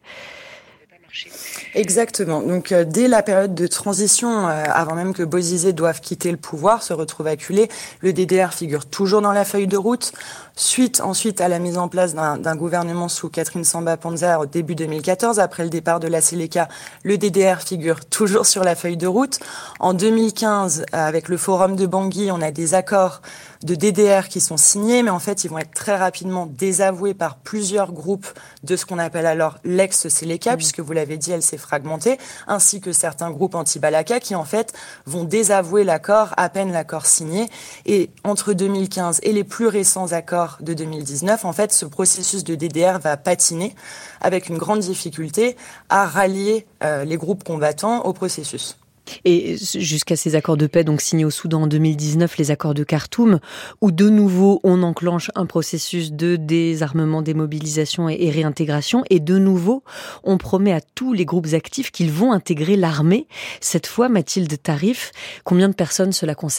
Exactement. Donc, euh, dès la période de transition, euh, avant même que Bozizé doive quitter le pouvoir, se retrouve acculé, le D D R figure toujours dans la feuille de route. Suite, ensuite, à la mise en place d'un, d'un gouvernement sous Catherine Samba-Panza au début deux mille quatorze, après le départ de la Seleka, le D D R figure toujours sur la feuille de route. En deux mille quinze, avec le forum de Bangui, on a des accords de D D R qui sont signés, mais en fait, ils vont être très rapidement désavoués par plusieurs groupes de ce qu'on appelle alors l'ex-Seleka, mmh. puisque vous l'avez dit, elle s'est fragmentée, ainsi que certains groupes anti-Balaka qui, en fait, vont désavouer l'accord à peine l'accord signé. Et entre deux mille quinze et les plus récents accords de deux mille dix-neuf, en fait, ce processus de D D R va patiner avec une grande difficulté à rallier euh, les groupes combattants au processus. Et jusqu'à ces accords de paix donc signés au Soudan en deux mille dix-neuf, les accords de Khartoum, où de nouveau on enclenche un processus de désarmement, démobilisation et, et réintégration, et de nouveau on promet à tous les groupes actifs qu'ils vont intégrer l'armée. Cette fois, Mathilde Tardif, combien de personnes cela concerne ?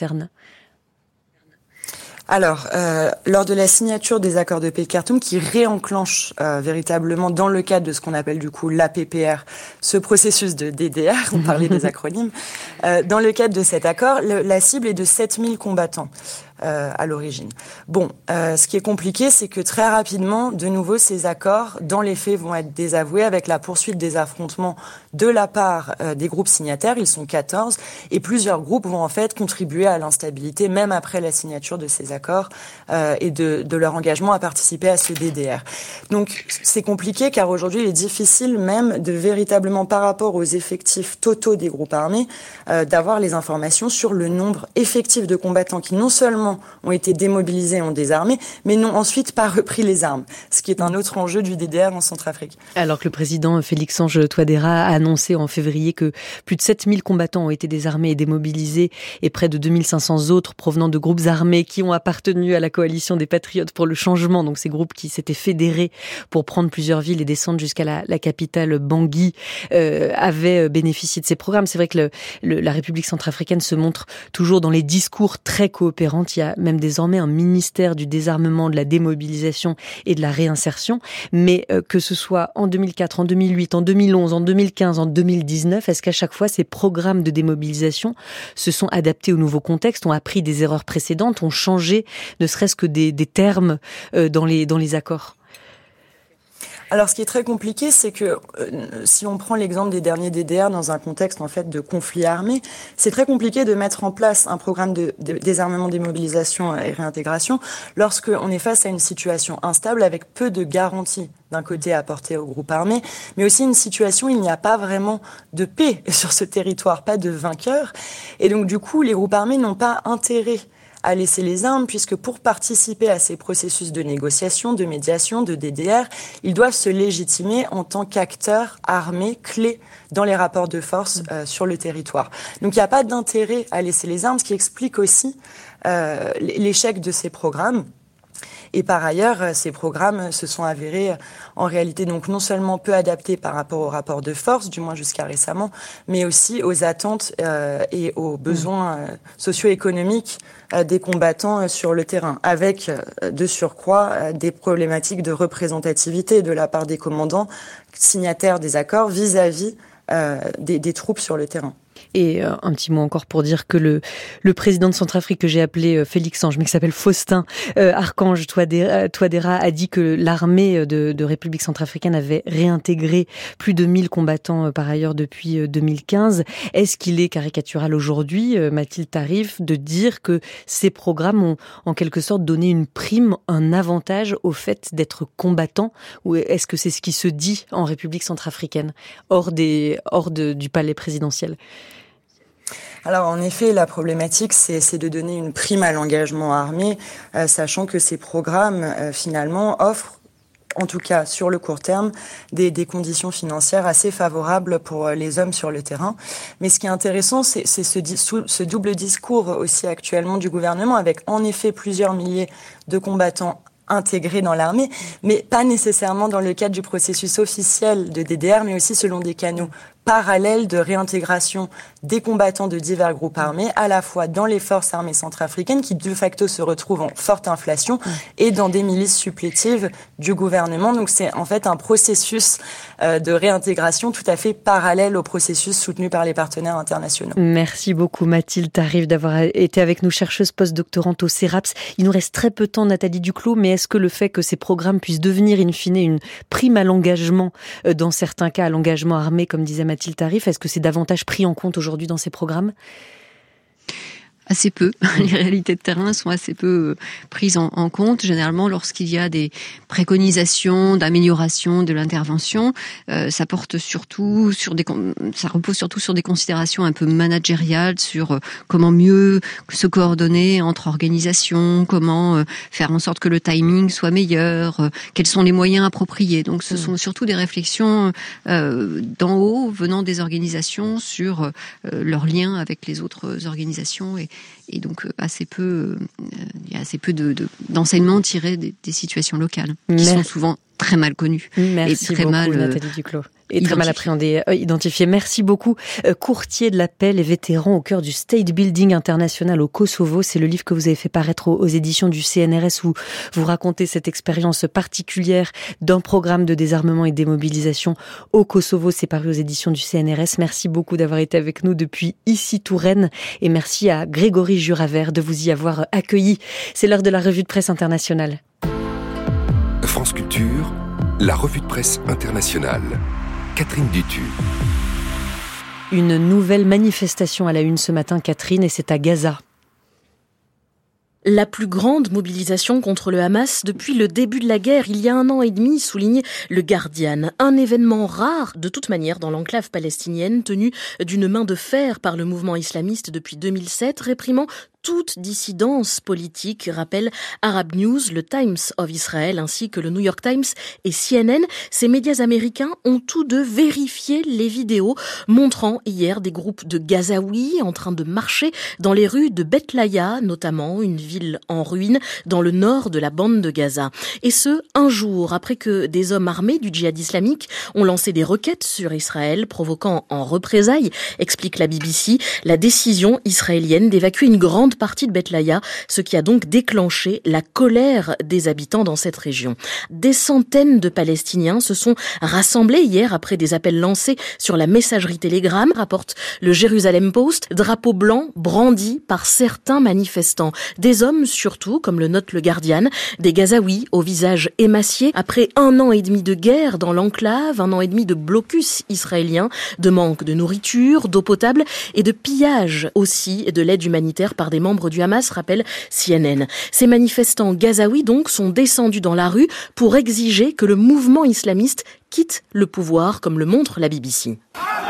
Alors, euh, lors de la signature des accords de paix de Khartoum, qui réenclenche euh, véritablement dans le cadre de ce qu'on appelle du coup l'A P P R, ce processus de D D R, on parlait des acronymes, euh, dans le cadre de cet accord, le, la cible est de sept mille combattants. Euh, à l'origine. Bon, euh, ce qui est compliqué, c'est que très rapidement, de nouveau, ces accords, dans les faits, vont être désavoués avec la poursuite des affrontements de la part euh, des groupes signataires. Ils sont quatorze, et plusieurs groupes vont en fait contribuer à l'instabilité, même après la signature de ces accords euh, et de, de leur engagement à participer à ce D D R. Donc, c'est compliqué car aujourd'hui, il est difficile même de véritablement, par rapport aux effectifs totaux des groupes armés, euh, d'avoir les informations sur le nombre effectif de combattants qui non seulement premièrement, ont été démobilisés, ont désarmé, mais n'ont ensuite pas repris les armes, ce qui est un autre enjeu du D D R en Centrafrique. Alors que le président Félix-Ange Touadéra a annoncé en février que plus de sept mille combattants ont été désarmés et démobilisés, et près de deux mille cinq cents autres provenant de groupes armés qui ont appartenu à la coalition des Patriotes pour le changement, donc ces groupes qui s'étaient fédérés pour prendre plusieurs villes et descendre jusqu'à la, la capitale Bangui, euh, avaient bénéficié de ces programmes. C'est vrai que le, le, la République centrafricaine se montre toujours dans les discours très coopérantes. Il y a même désormais un ministère du désarmement, de la démobilisation et de la réinsertion. Mais euh, que ce soit en deux mille quatre, en deux mille huit, en deux mille onze, en deux mille quinze, en deux mille dix-neuf, est-ce qu'à chaque fois ces programmes de démobilisation se sont adaptés au nouveau contexte, ont appris des erreurs précédentes, ont changé ne serait-ce que des, des termes euh, dans les, dans les accords? Alors, ce qui est très compliqué, c'est que euh, si on prend l'exemple des derniers D D R dans un contexte en fait de conflit armé, c'est très compliqué de mettre en place un programme de, de désarmement, démobilisation et réintégration lorsque on est face à une situation instable avec peu de garanties d'un côté apportées au groupe armé, mais aussi une situation où il n'y a pas vraiment de paix sur ce territoire, pas de vainqueur, et donc du coup, les groupes armés n'ont pas intérêt à laisser les armes, puisque pour participer à ces processus de négociation, de médiation, de D D R, ils doivent se légitimer en tant qu'acteurs armés clés dans les rapports de force euh, sur le territoire. Donc il n'y a pas d'intérêt à laisser les armes, ce qui explique aussi euh, l'échec de ces programmes. Et par ailleurs, ces programmes se sont avérés en réalité donc non seulement peu adaptés par rapport aux rapports de force, du moins jusqu'à récemment, mais aussi aux attentes euh, et aux besoins euh, socio-économiques euh, des combattants euh, sur le terrain, avec euh, de surcroît euh, des problématiques de représentativité de la part des commandants signataires des accords vis-à-vis euh, des, des troupes sur le terrain. Et euh, un petit mot encore pour dire que le, le président de Centrafrique que j'ai appelé euh, Félix-Ange, mais qui s'appelle Faustin euh, Archange Touadéra, Touadéra, a dit que l'armée de, de République centrafricaine avait réintégré plus de mille combattants euh, par ailleurs depuis euh, deux mille quinze. Est-ce qu'il est caricatural aujourd'hui, euh, Mathilde Tarif, de dire que ces programmes ont en quelque sorte donné une prime, un avantage au fait d'être combattant, ou est-ce que c'est ce qui se dit en République centrafricaine, hors, des, hors de, du palais présidentiel? Alors en effet, la problématique, c'est, c'est de donner une prime à l'engagement armé, euh, sachant que ces programmes, euh, finalement, offrent, en tout cas sur le court terme, des, des conditions financières assez favorables pour les hommes sur le terrain. Mais ce qui est intéressant, c'est, c'est ce, ce double discours aussi actuellement du gouvernement, avec en effet plusieurs milliers de combattants intégrés dans l'armée, mais pas nécessairement dans le cadre du processus officiel de D D R, mais aussi selon des canaux parallèles de réintégration des combattants de divers groupes armés, à la fois dans les forces armées centrafricaines, qui de facto se retrouvent en forte inflation, et dans des milices supplétives du gouvernement. Donc c'est en fait un processus euh, de réintégration tout à fait parallèle au processus soutenu par les partenaires internationaux. Merci beaucoup Mathilde Tarif d'avoir été avec nous, chercheuse post-doctorante au CERAPS. Il nous reste très peu de temps, Nathalie Duclos, mais est-ce que le fait que ces programmes puissent devenir in fine une prime à l'engagement, dans certains cas à l'engagement armé, comme disait Mathilde Tarif, est-ce que c'est davantage pris en compte aujourd'hui dans ces programmes ? Assez peu. Les réalités de terrain sont assez peu prises en, en compte. Généralement, lorsqu'il y a des préconisations d'amélioration de l'intervention, euh, ça porte surtout sur des, ça repose surtout sur des considérations un peu managériales, sur euh, comment mieux se coordonner entre organisations, comment euh, faire en sorte que le timing soit meilleur, euh, quels sont les moyens appropriés. Donc, ce mmh. sont surtout des réflexions euh, d'en haut, venant des organisations, sur euh, leur lien avec les autres organisations et Et donc assez peu, il y a assez peu de, de, d'enseignements tirés des, des situations locales, qui Merci. sont souvent très mal connues. Merci et très beaucoup, mal, Nathalie Duclos. Et très mal appréhendé, euh, identifié. Merci beaucoup. Euh, courtier de la paix et vétéran au cœur du State Building international au Kosovo. C'est le livre que vous avez fait paraître aux, aux éditions du C N R S, où vous racontez cette expérience particulière d'un programme de désarmement et de démobilisation au Kosovo. C'est paru aux éditions du C N R S. Merci beaucoup d'avoir été avec nous depuis ici Touraine. Et merci à Grégory Juravert de vous y avoir accueilli. C'est l'heure de la revue de presse internationale. France Culture, la revue de presse internationale. Catherine Dutu. Une nouvelle manifestation à la une ce matin, Catherine, et c'est à Gaza. La plus grande mobilisation contre le Hamas depuis le début de la guerre, il y a un an et demi, souligne le Guardian. Un événement rare, de toute manière, dans l'enclave palestinienne, tenue d'une main de fer par le mouvement islamiste depuis deux mille sept, réprimant toute dissidence politique, rappelle Arab News, le Times of Israel ainsi que le New York Times et C N N. Ces médias américains ont tous deux vérifié les vidéos montrant hier des groupes de Gazaouis en train de marcher dans les rues de Beth Laïa, notamment une ville en ruine dans le nord de la bande de Gaza. Et ce, un jour après que des hommes armés du djihad islamique ont lancé des roquettes sur Israël, provoquant en représailles, explique la B B C, la décision israélienne d'évacuer une grande partie de Beth Laïa, ce qui a donc déclenché la colère des habitants dans cette région. Des centaines de Palestiniens se sont rassemblés hier après des appels lancés sur la messagerie Telegram, rapporte le Jerusalem Post, drapeau blanc brandi par certains manifestants. Des hommes surtout, comme le note le Guardian, des Gazaouis au visage émacié après un an et demi de guerre dans l'enclave, un an et demi de blocus israélien, de manque de nourriture, d'eau potable et de pillage aussi de l'aide humanitaire par des membres du Hamas, rappelle C N N. Ces manifestants gazaouis donc sont descendus dans la rue pour exiger que le mouvement islamiste quitte le pouvoir, comme le montre la B B C.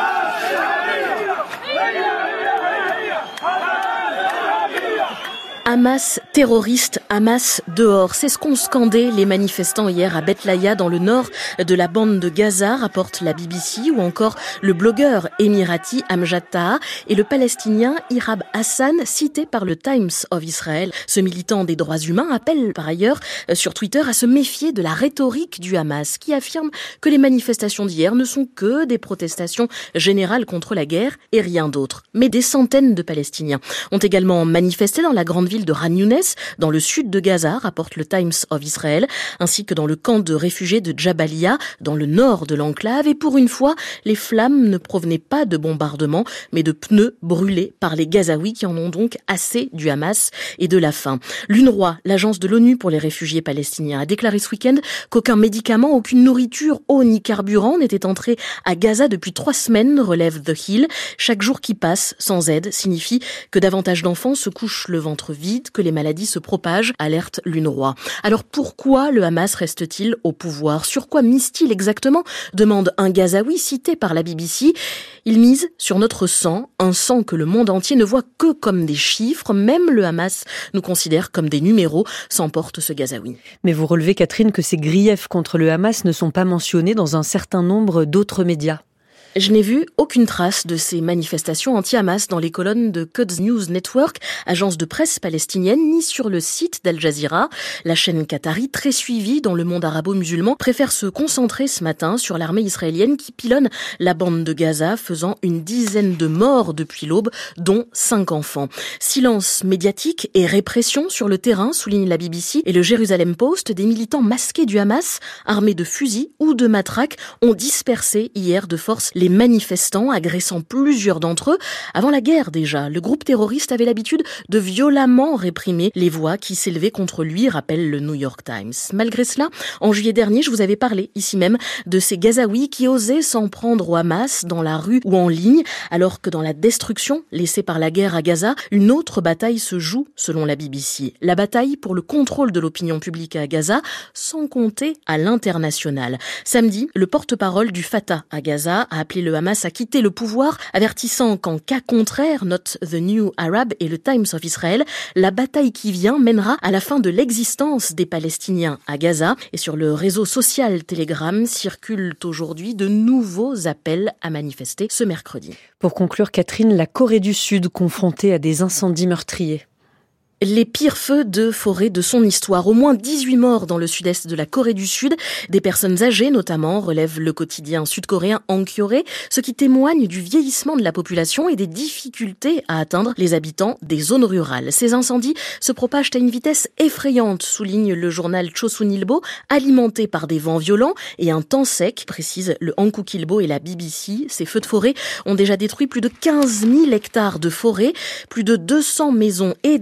Hamas terroriste, Hamas dehors. C'est ce qu'ont scandé les manifestants hier à Beth Laïa dans le nord de la bande de Gaza, rapporte la B B C, ou encore le blogueur émirati Amjad Taha et le palestinien Irab Hassan, cité par le Times of Israel. Ce militant des droits humains appelle par ailleurs sur Twitter à se méfier de la rhétorique du Hamas, qui affirme que les manifestations d'hier ne sont que des protestations générales contre la guerre et rien d'autre. Mais des centaines de Palestiniens ont également manifesté dans la grande ville de Khan Younes, dans le sud de Gaza, rapporte le Times of Israel, ainsi que dans le camp de réfugiés de Jabalia, dans le nord de l'enclave. Et pour une fois, les flammes ne provenaient pas de bombardements, mais de pneus brûlés par les Gazaouis qui en ont donc assez du Hamas et de la faim. L'UNRWA, l'agence de l'ONU pour les réfugiés palestiniens, a déclaré ce week-end qu'aucun médicament, aucune nourriture, eau ni carburant n'était entré à Gaza depuis trois semaines, relève The Hill. Chaque jour qui passe sans aide signifie que davantage d'enfants se couchent le ventre vide, que les maladies se propagent, alerte l'UNRWA. Alors pourquoi le Hamas reste-t-il au pouvoir? Sur quoi mise-t-il exactement? Demande un Gazaoui cité par la B B C. Il mise sur notre sang, un sang que le monde entier ne voit que comme des chiffres. Même le Hamas nous considère comme des numéros, s'emporte ce Gazaoui. Mais vous relevez, Catherine, que ces griefs contre le Hamas ne sont pas mentionnés dans un certain nombre d'autres médias. Je n'ai vu aucune trace de ces manifestations anti-Hamas dans les colonnes de Quds News Network, agence de presse palestinienne, ni sur le site d'Al Jazeera. La chaîne qatari, très suivie dans le monde arabo-musulman, préfère se concentrer ce matin sur l'armée israélienne qui pilonne la bande de Gaza, faisant une dizaine de morts depuis l'aube, dont cinq enfants. Silence médiatique et répression sur le terrain, souligne la B B C et le Jerusalem Post. Des militants masqués du Hamas, armés de fusils ou de matraques, ont dispersé hier de force les manifestants, agressant plusieurs d'entre eux. Avant la guerre déjà, le groupe terroriste avait l'habitude de violemment réprimer les voix qui s'élevaient contre lui, rappelle le New York Times. Malgré cela, en juillet dernier, je vous avais parlé ici même de ces Gazaouis qui osaient s'en prendre au Hamas dans la rue ou en ligne, alors que dans la destruction laissée par la guerre à Gaza, une autre bataille se joue, selon la B B C. La bataille pour le contrôle de l'opinion publique à Gaza, sans compter à l'international. Samedi, le porte-parole du Fatah à Gaza a appelé le Hamas à quitter le pouvoir, avertissant qu'en cas contraire, note The New Arab et le Times of Israel, la bataille qui vient mènera à la fin de l'existence des Palestiniens à Gaza. Et sur le réseau social Telegram circulent aujourd'hui de nouveaux appels à manifester ce mercredi. Pour conclure, Catherine, la Corée du Sud confrontée à des incendies meurtriers. Les pires feux de forêt de son histoire. Au moins dix-huit morts dans le sud-est de la Corée du Sud. Des personnes âgées notamment, relève le quotidien sud-coréen Hankyoreh, ce qui témoigne du vieillissement de la population et des difficultés à atteindre les habitants des zones rurales. Ces incendies se propagent à une vitesse effrayante, souligne le journal Chosunilbo, alimenté par des vents violents et un temps sec, précise le Hankukilbo et la B B C. Ces feux de forêt ont déjà détruit plus de quinze mille hectares de forêt, plus de deux cents maisons et des usines,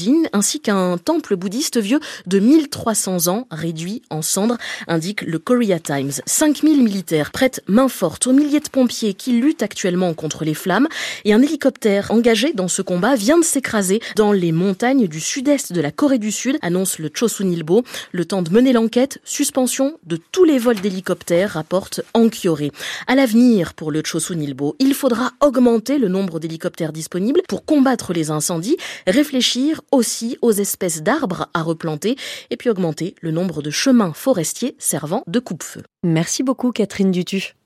d'origine, ainsi qu'un temple bouddhiste vieux de mille trois cents ans, réduit en cendres, indique le Korea Times. cinq mille militaires prêtent main forte aux milliers de pompiers qui luttent actuellement contre les flammes, et un hélicoptère engagé dans ce combat vient de s'écraser dans les montagnes du sud-est de la Corée du Sud, annonce le Chosunilbo. Le temps de mener l'enquête, suspension de tous les vols d'hélicoptères, rapporte Ankyoré. À l'avenir, pour le Chosunilbo, il faudra augmenter le nombre d'hélicoptères disponibles pour combattre les incendies, réfléchir aussi aux espèces d'arbres à replanter et puis augmenter le nombre de chemins forestiers servant de coupe-feu. Merci beaucoup Catherine Dutu.